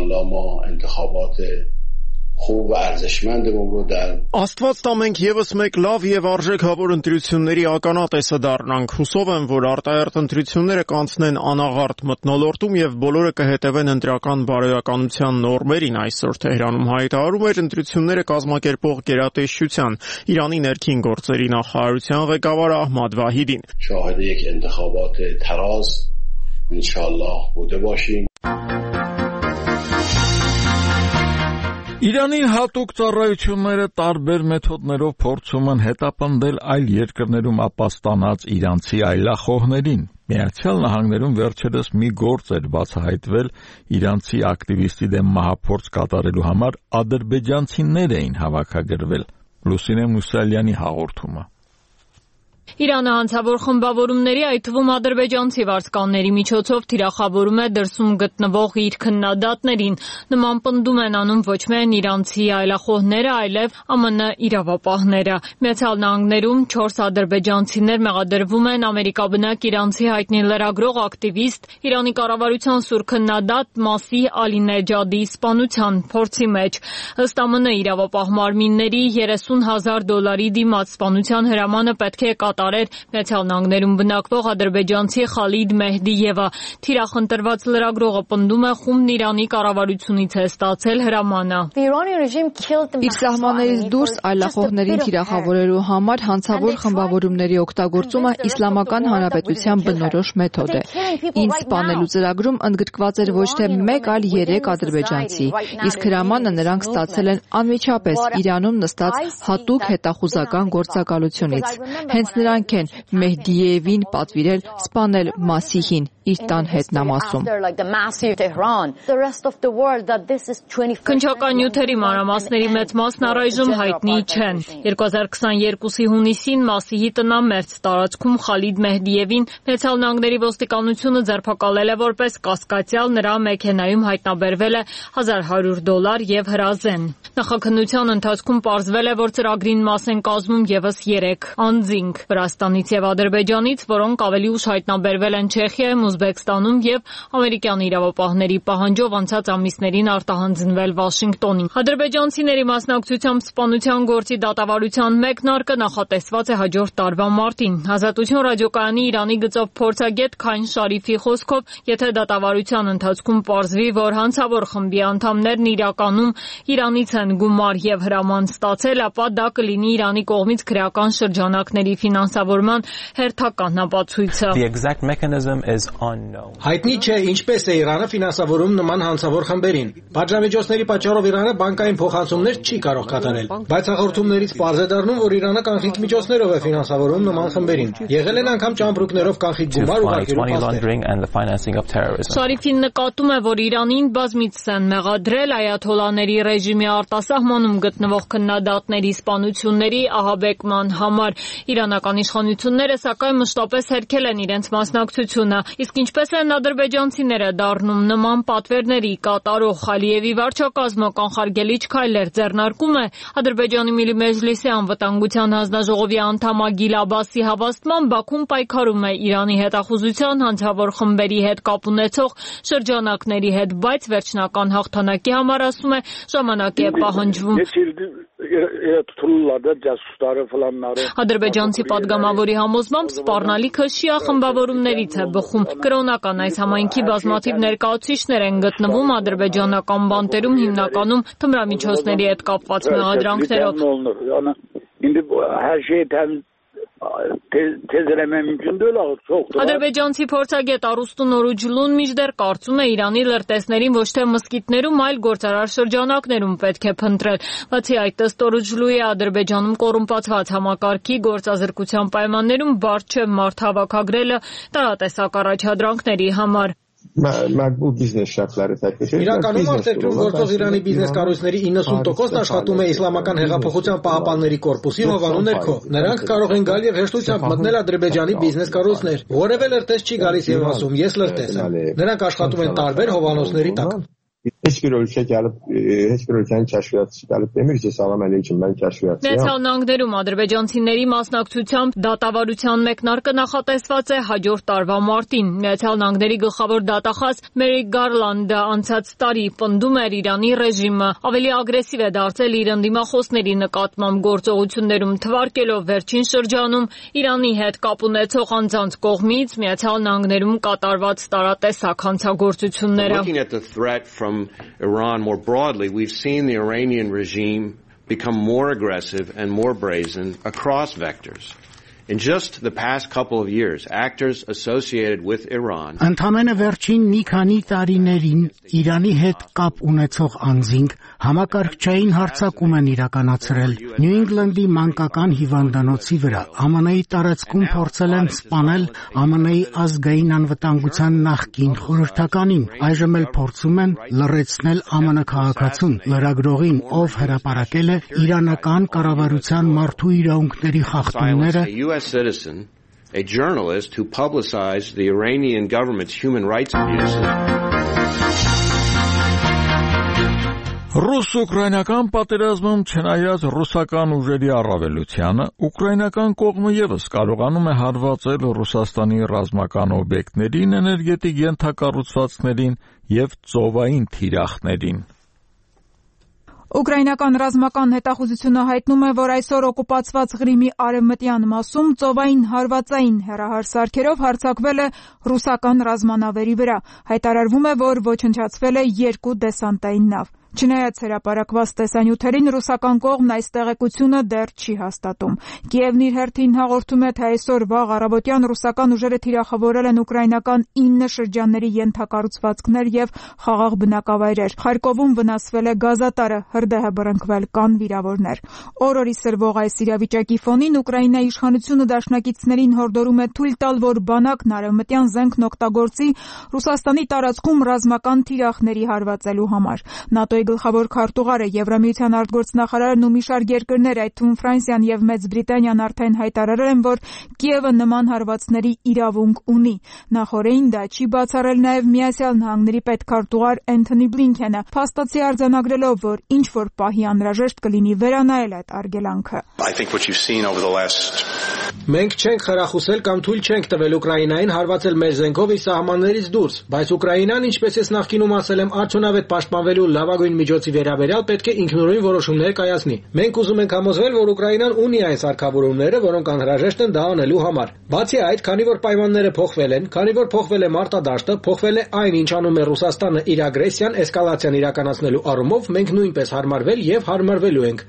Աստված տա մենք եւս մեկ լավ եւ արժեքավոր ընտրությունների ականատեսը դառնանք։ Հուսով եմ, որ արտահերթ ընտրությունները կանցնեն անաղարտ մթնոլորտում եւ բոլորը կհետևեն ընտրական բարոյականության նորմերին, այսօր Թեհրանում հայտարարում էր ընտրությունները կազմակերպող գերատեսչության Իրանի ներքին գործերի նախարարության ղեկավար Ահմադ Վահիդին։ Շահեդ եկ ինտիխաբات تراز انشالله بوده باشیم. Իրանի հատուկ ծառայությունները տարբեր մեթոդներով փորձում են հետապնդել այլ երկրներում ապաստանած իրանցի այլախոհներին։ Միացյալ Նահանգներում վերջերս մի գործ էր բացահայտվել իրանցի ակտիվիստի դեմ մահափորձ կատարելու համար ադրբեջանցիներ էին հավաքագրվել։ Լուսինե Մուսալյանի հաղորդումը։ Իրանը հանցավոր խմբավորումների, այդ թվում ադրբեջանցի վարձկանների միջոցով թիրախավորում է դրսում գտնվող իր քննադատներին։ Նման պնդում են անում ոչ միայն իրանցի այլախոհները, այլև ԱՄՆ իրավապահները։ Միացյալ Նահանգներում չորս ադրբեջանցիներ մեղադրվում են ամերիկաբնակ իրանցի հայտնի լրագրող ակտիվիստ, Իրանի կառավարության սուր քննադատ Մասիհ Ալինեջադի սպանության փորձի մեջ։ Ըստ ԱՄՆ իրավապահ մարմինների երեսուն հազար դոլարի դիմաց սպանության հրամանը պետք է կատարել Միացյալ Նահանգներում բնակվող ադրբեջանցի Խալիդ Մեհդիևը։ Թիրախընտրված լրագրողը պնդում է խումբն Իրանի կառավարությունից է ստացել հրամանը։ Իր սահմաններից դուրս այլախոհներին թիրախավորելու համար հանցավոր խմբավորումների օգտագործումը Իսլամական Հանրապետության բնորոշ մեթոդ է։ Ինձ սպանելու ծրագրում ընդգրկված էր ոչ թե մեկ, այլ երեք ադրբեջանցի, իսկ հրամանը նրանք ստացել են անմիջապես Իրանում նստած հատուկ հետախուզական գործակալությունից։ Հենց նրանք են Մեհդիևին պատվիրել սպանել Մասիհին իր տան հետնամասում։ Քննչական նյութերի մանրամասների մեծ մասն առայժմ հայտնի չեն։ երկու հազար քսաներկուսի հունիսին Մասիհի տնամերձ տարածքում Խալիդ Մեհդիևին Միացյալ Նահանգների ոստիկանությունը ձերբակալել է որպես կասկածյալ, նրա մեքենայում հայտնաբերվել է հազար հարյուր դոլար եւ հրազեն։ Նախաքննության ընթացքում պարզվել է, որ ծրագրին մաս են կազմում եւս երեք անձինք Վրաստանից եւ Ադրբեջանից, որոնք ավելի ուշ հայտնաբերվել են Չեխիայում, Ուզբեկստանում եւ ամերիկյան իրավապահների պահանջով անցած ամիսներին արտահանձնվել Վաշինգտոնին։ Ադրբեջանցիների մասնակցությամբ սպանության գործի դատավարության մեկնարկը նախատեսված է հաջորդ տարվա մարտին։ Ազատություն ռադիոկայանի Իրանի գծով փորձագետ Քայն Շարիֆի խոսքով, եթե դատավարության ընթացքում պարզվի, որ հանցավոր խմբի անդամներն իրականում Իրանից են գումար եւ հրաման ստացել, ապա դա կլինի Իրանի կողմից քրեական շրջանակների ֆինանսավորման հերթական ապացույցը։ Հայտնի չէ ինչպես է Իրանը ֆինանսավորում նման հանցավոր խմբերին։ Պատժամիջոցների պատճառով Իրանը բանկային փոխանցումներ չի կարող կատարել, բայց հաղորդումներից պարզ է դառնում, որ Իրանը կանխիկ միջոցներով է ֆինանսավորում նման խմբերին։ Եղել են անգամ ճամպրուկներով կանխիկ գումար ուղարկելու փաստեր։ Շարիֆին նկատում է, որ Իրանին բազմիցս են մեղադրել այաթոլլաների ռեժիմի արտասահմանում գտնվող քննադատների սպանությունների ահաբեկման համար։ Իրանական իշխանությունները սակայն մշտապես հերքել են իրենց մասնակցությունը, իսկ ինչպես են ադրբեջանցիները դառնում նման պատվերների կատարող։ Ալիևի վարչակազմը կանխարգելիչ քայլեր ձեռնարկում է։ Ադրբեջանի Միլի Մեջլիսի անվտանգության հանձնաժողովի անդամ Ագիլ Աբասի հավաստմամբ Բաքուն պայքարում է Իրանի հետախուզության հանցավոր խմբերի հետ կապ ունեցող շրջանակների հետ, բայց վերջնական հաղթանակի համար, ասում է, ժամանակ է պահանջվում։ Ադրբեջանցի պատգամավորի համոզմամբ սպառնալիքը շիա խմբավորումներից է բխում։ Կրոնական այս համայնքի բազմաթիվ ներկայացուցիչներ են գտնվում ադրբեջանական բանտերում, հիմնականում թմրամիջոցների հետ կապված մեղադրանքներով։ Ադրբեջանցի փորձագետ Արուստուն Օրուջլուն մինչդեռ կարծում է Իրանի լրտեսներին ոչ թե մզկիթներում, այլ գործարար շրջանակներում պետք է փնտրել։ Բացի այդ, ըստ Օրուջլուի, Ադրբեջանում կոռումպացված համակարգի գործազրկության պայմաններում բարդ չէ մարդ հավաքագրելը տարատեսակ առաջադրանքների համար։ Իրականում արտերկրում գործող Իրանի բիզնես կառույցների իննսուն տոկոսն աշխատում է Իսլամական հեղափոխության պահապանների կորպուսի հովանու ներքո։ Նրանք կարող են գալ եւ հեշտությամբ մտնել Ադրբեջանի բիզնես կառույցներ։ Որևէ լրտես չի գալիս եւ ասում՝ ես լրտես եմ։ Նրանք աշխատում են տարբեր հովանոցների տակ։ Heç bir ölkə gəlib, heç bir ölkənin kəşfiyyatçısı gəlib demir ki, salam əleykum, mən kəşfiyyatçıyam։ Միացյալ Նահանգներում ադրբեջանցիների մասնակցությամբ դատավարության մեկնարկը նախատեսված է հաջորդ տարվա մարտին։ Միացյալ Նահանգների գլխավոր դատախազ Մերի Գարլանդը անցած տարի պնդում էր Իրանի ռեժիմը ավելի ագրեսիվ է դարձել իր ընդդիմախոսների նկատմամբ գործողություններում, թվարկելով վերջին շրջանում Իրանի հետ կապ ունեցող անձանց կողմից Միացյալ Նահանգներում կատարված տարատեսակ հանցագործությունները։ From Iran more broadly, we've seen the Iranian regime become more aggressive and more brazen across vectors. In just the past couple of years, actors associated with Iran Ընդամենը վերջին մի քանի տարիներին Իրանի հետ կապ ունեցող անձինք համակարգչային հարձակում են իրականացրել Նյու Ինգլանդի մանկական հիվանդանոցի վրա, ԱՄՆ-ի տարածքում փորձել են սպանել ԱՄՆ-ի ազգային անվտանգության նախկին խորհրդականին, այժմ էլ փորձում են լռեցնել ԱՄՆ քաղաքացուն, լրագրողին, ով հրապարակել է իրանական կառավարության մարդու իրավունքների խախտումները citizen, a journalist who publicized the Iranian government's human rights abuses. Ռուս-ուկրաինական պատերազմում չնայած ռուսական ուժերի առավելությանը, ուկրաինական կողմը ևս կարողանում է հարվածել Ռուսաստանի ռազմական օբյեկտներին, էներգետիկ ենթակառուցվածքներին եւ ծովային թիրախներին։ Ուկրաինական ռազմական հետախուզությունը հայտնում է, որ այսօր օկուպացված Ղրիմի արևմտյան մասում ծովային հարվածային հեռահար սարքերով հարձակվել է ռուսական ռազմանավերի վրա։ Հայտարարվում է, որ ոչնչացվել է երկու դեսանտային նավ։ Չնայած հրապարակված տեսանյութերին, ռուսական կողմն այս տեղեկությունը դեռ չի հաստատում։ Կիևն իր հերթին հաղորդում է, թե այսօր վաղ առավոտյան ռուսական ուժերը թիրախավորել են ուկրաինական ինը շրջանների ենթակառուցվածքներ եւ խաղաղ բնակավայրեր։ Խարկովում վնասվել է գազատարը, հրդեհը բռնկվել, կան վիրավորներ։ Օր-օրի սրվող այս իրավիճակի ֆոնին Ուկրաինայի իշխանությունը դաշնակիցներին հորդորում է թույլ տալ, որ բանակն արևմտյան զենքն օգտագործի Ռուսաստանի տարածքում ռազմական թիրախների հարվածելու համար։ ՆԱՏՕ գլխավոր քարտուղարը, Եվրամիության արտգործնախարարն ու մի շարք երկրներ, այդ թվում Ֆրանսիան եւ Մեծ Բրիտանիան արդեն հայտարարել են, որ Կիևը նման հարվածների իրավունք ունի։ Նախորդին դա չի բացառել նաեւ Միացյալ Նահանգների պետքարտուղար Էնթոնի Բլինքենը, փաստացի արձանագրելով, որ ինչ որ պահի անհրաժեշտ կլինի վերանայել այդ արգելանքը։ Մենք չենք խրախուսել կամ թույլ չենք տվել Ուկրաինային հարվածել մեր զենքով իր սահմաններից դուրս, բայց Ուկրաինան, ինչպես ես նախկինում ասել եմ, արդյունավետ պաշտպանվելու լավագույն միջոցի վերաբերյալ պետք է ինքնուրույն որոշումներ կայացնի։ Մենք ուզում ենք համոզվել, որ Ուկրաինան ունի այն սարքավորումները, որոնք անհրաժեշտ են դա անելու համար։ Բացի այդ, քանի որ պայմանները փոխվել են, քանի որ փոխվել է մարտադաշտը, փոխվել է այն, ինչ անում է Ռուսաստանը իր ագրեսիան, էսկալացիան իրականացնելու առումով, մենք նույնպես հարմարվել եւ հարմարվելու ենք։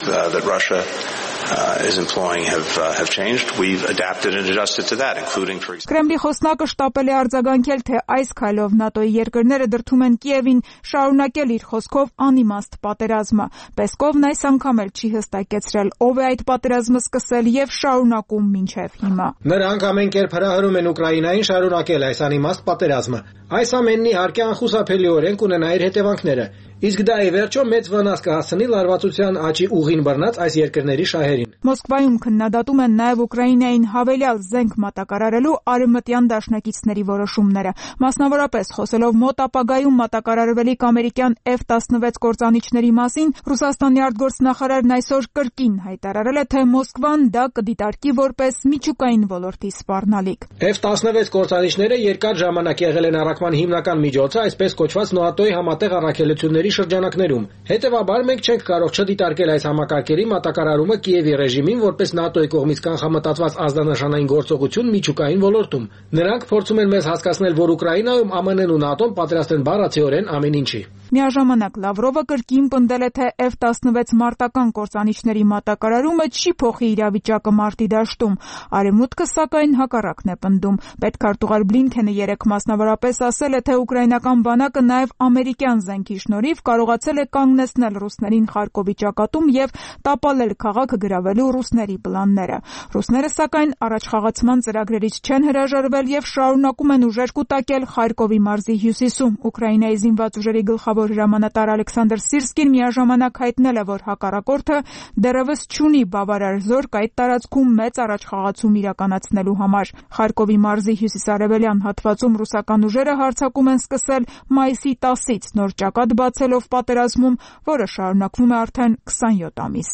is employing have uh, have changed. We've adapted and adjusted to that, including for example. Կրեմլի խոսնակը շտապել է արձագանքել, թե այս քայլով ՆԱՏՕ-ի երկրները դրդում են Կիևին շարունակել իր խոսքով անիմաստ պատերազմը։ Պեսկովն այս անգամ էլ չի հստակեցրել, ով է այդ պատերազմը սկսել եւ շարունակում մինչեւ հիմա։ Նրանք ամեն կերպ հրահրում են Ուկրաինային շարունակել այս անիմաստ պատերազմը։ Այս ամենն իհարկե անխուսափելիորեն կունենա իր հետևանքները։ Իսկ դա ի վերջո մեծ վնաս կհասցնի լարվածության աճի ուղին բռնած այս երկրների շահերին։ Մոսկվայում քննադատում են նաև Ուկրաինային հավելյալ զենք մատակարարելու արևմտյան դաշնակիցների որոշումները։ Մասնավորապես խոսելով մոտ ապագայում մատակարարվելիք ամերիկյան F տասնվեց կործանիչների մասին, Ռուսաստանի արտգործնախարարն այսօր կրկին հայտարարել է, թե Մոսկվան դա կդիտարկի որպես միջուկային ոլորտի սպառնալիք։ F տասնվեց կործանիչները երկար ժամանակ եղել են առաքման հիմնական միջոցը այսպես կոչված ՆԱՏՕ-ի համատեղ առաքելությունների շրջանակներում։ Հետևաբար մենք չենք կարող չդիտարկել այս համակարգերի մատակարարումը Կիևի ռեժիմին որպես ՆԱՏՕ-ի կողմից կանխամտածված ազդանշանային գործողություն միջուկային ոլորտում։ Նրանք փորձում են մեզ հասկացնել, որ Ուկրաինայում ԱՄՆ-ն ու ՆԱՏՕ-ն պատրաստ են բառացիորեն ամեն ինչի։ Միաժամանակ Լավրովը կրկին պնդել է, թե F տասնվեց մարտական կործանիչների մատակարարումը չի փոխի իրավիճակը մարտի դաշտում։ Արևմուտքը սակայն հակառակն է պնդում։ Պետքարտուղար Բլինքենը երեկ մասնավորապես ասել է, թե ուկրաինական բանակը նաև ամերիկյան զենքի շնորհիվ կարողացել է կանգնեցնել ռուսներին Խարկովի ճակատում եւ տապալել քաղաքը գրավելու ռուսների պլանները։ Ռուսները սակայն առաջխաղացման ծրագրերից չեն հրաժարվել եւ շարունակում են ուժեր կուտակել Խարկովի մարզի հյուսիսում։ Ուկրաինայի զինված ուժերի գլխավոր հրամանատար Ալեքսանդր Սիրսկին միաժամանակ հայտնել է, որ հակառակորդը դեռևս չունի բավարար զորք այդ տարածքում մեծ առաջխաղացում իրականացնելու համար։ Խարկովի մարզի հյուսիսարևելյան հատվածում ռուսական ուժերը հարձակում են սկսել մայիսի տասից նոր ճակատ բացելով պատերազմում, որը շարունակվում է արդեն քսանյոթ ամիս։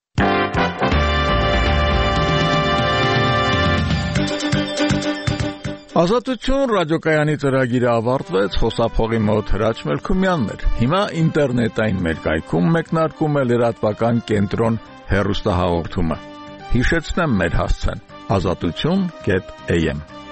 Ազատություն ռադիոկայանի ծրագիրը ավարտվեց, խոսափողի մոտ Հրաչ Մելքումյանն էր։ Հիմա ինտերնետային մեր կայքում մեկնարկում է լրատվական կենտրոն հեռուստահաղորդումը։ Հիշեցնեմ մեր հասցեն՝ ազատություն կետ am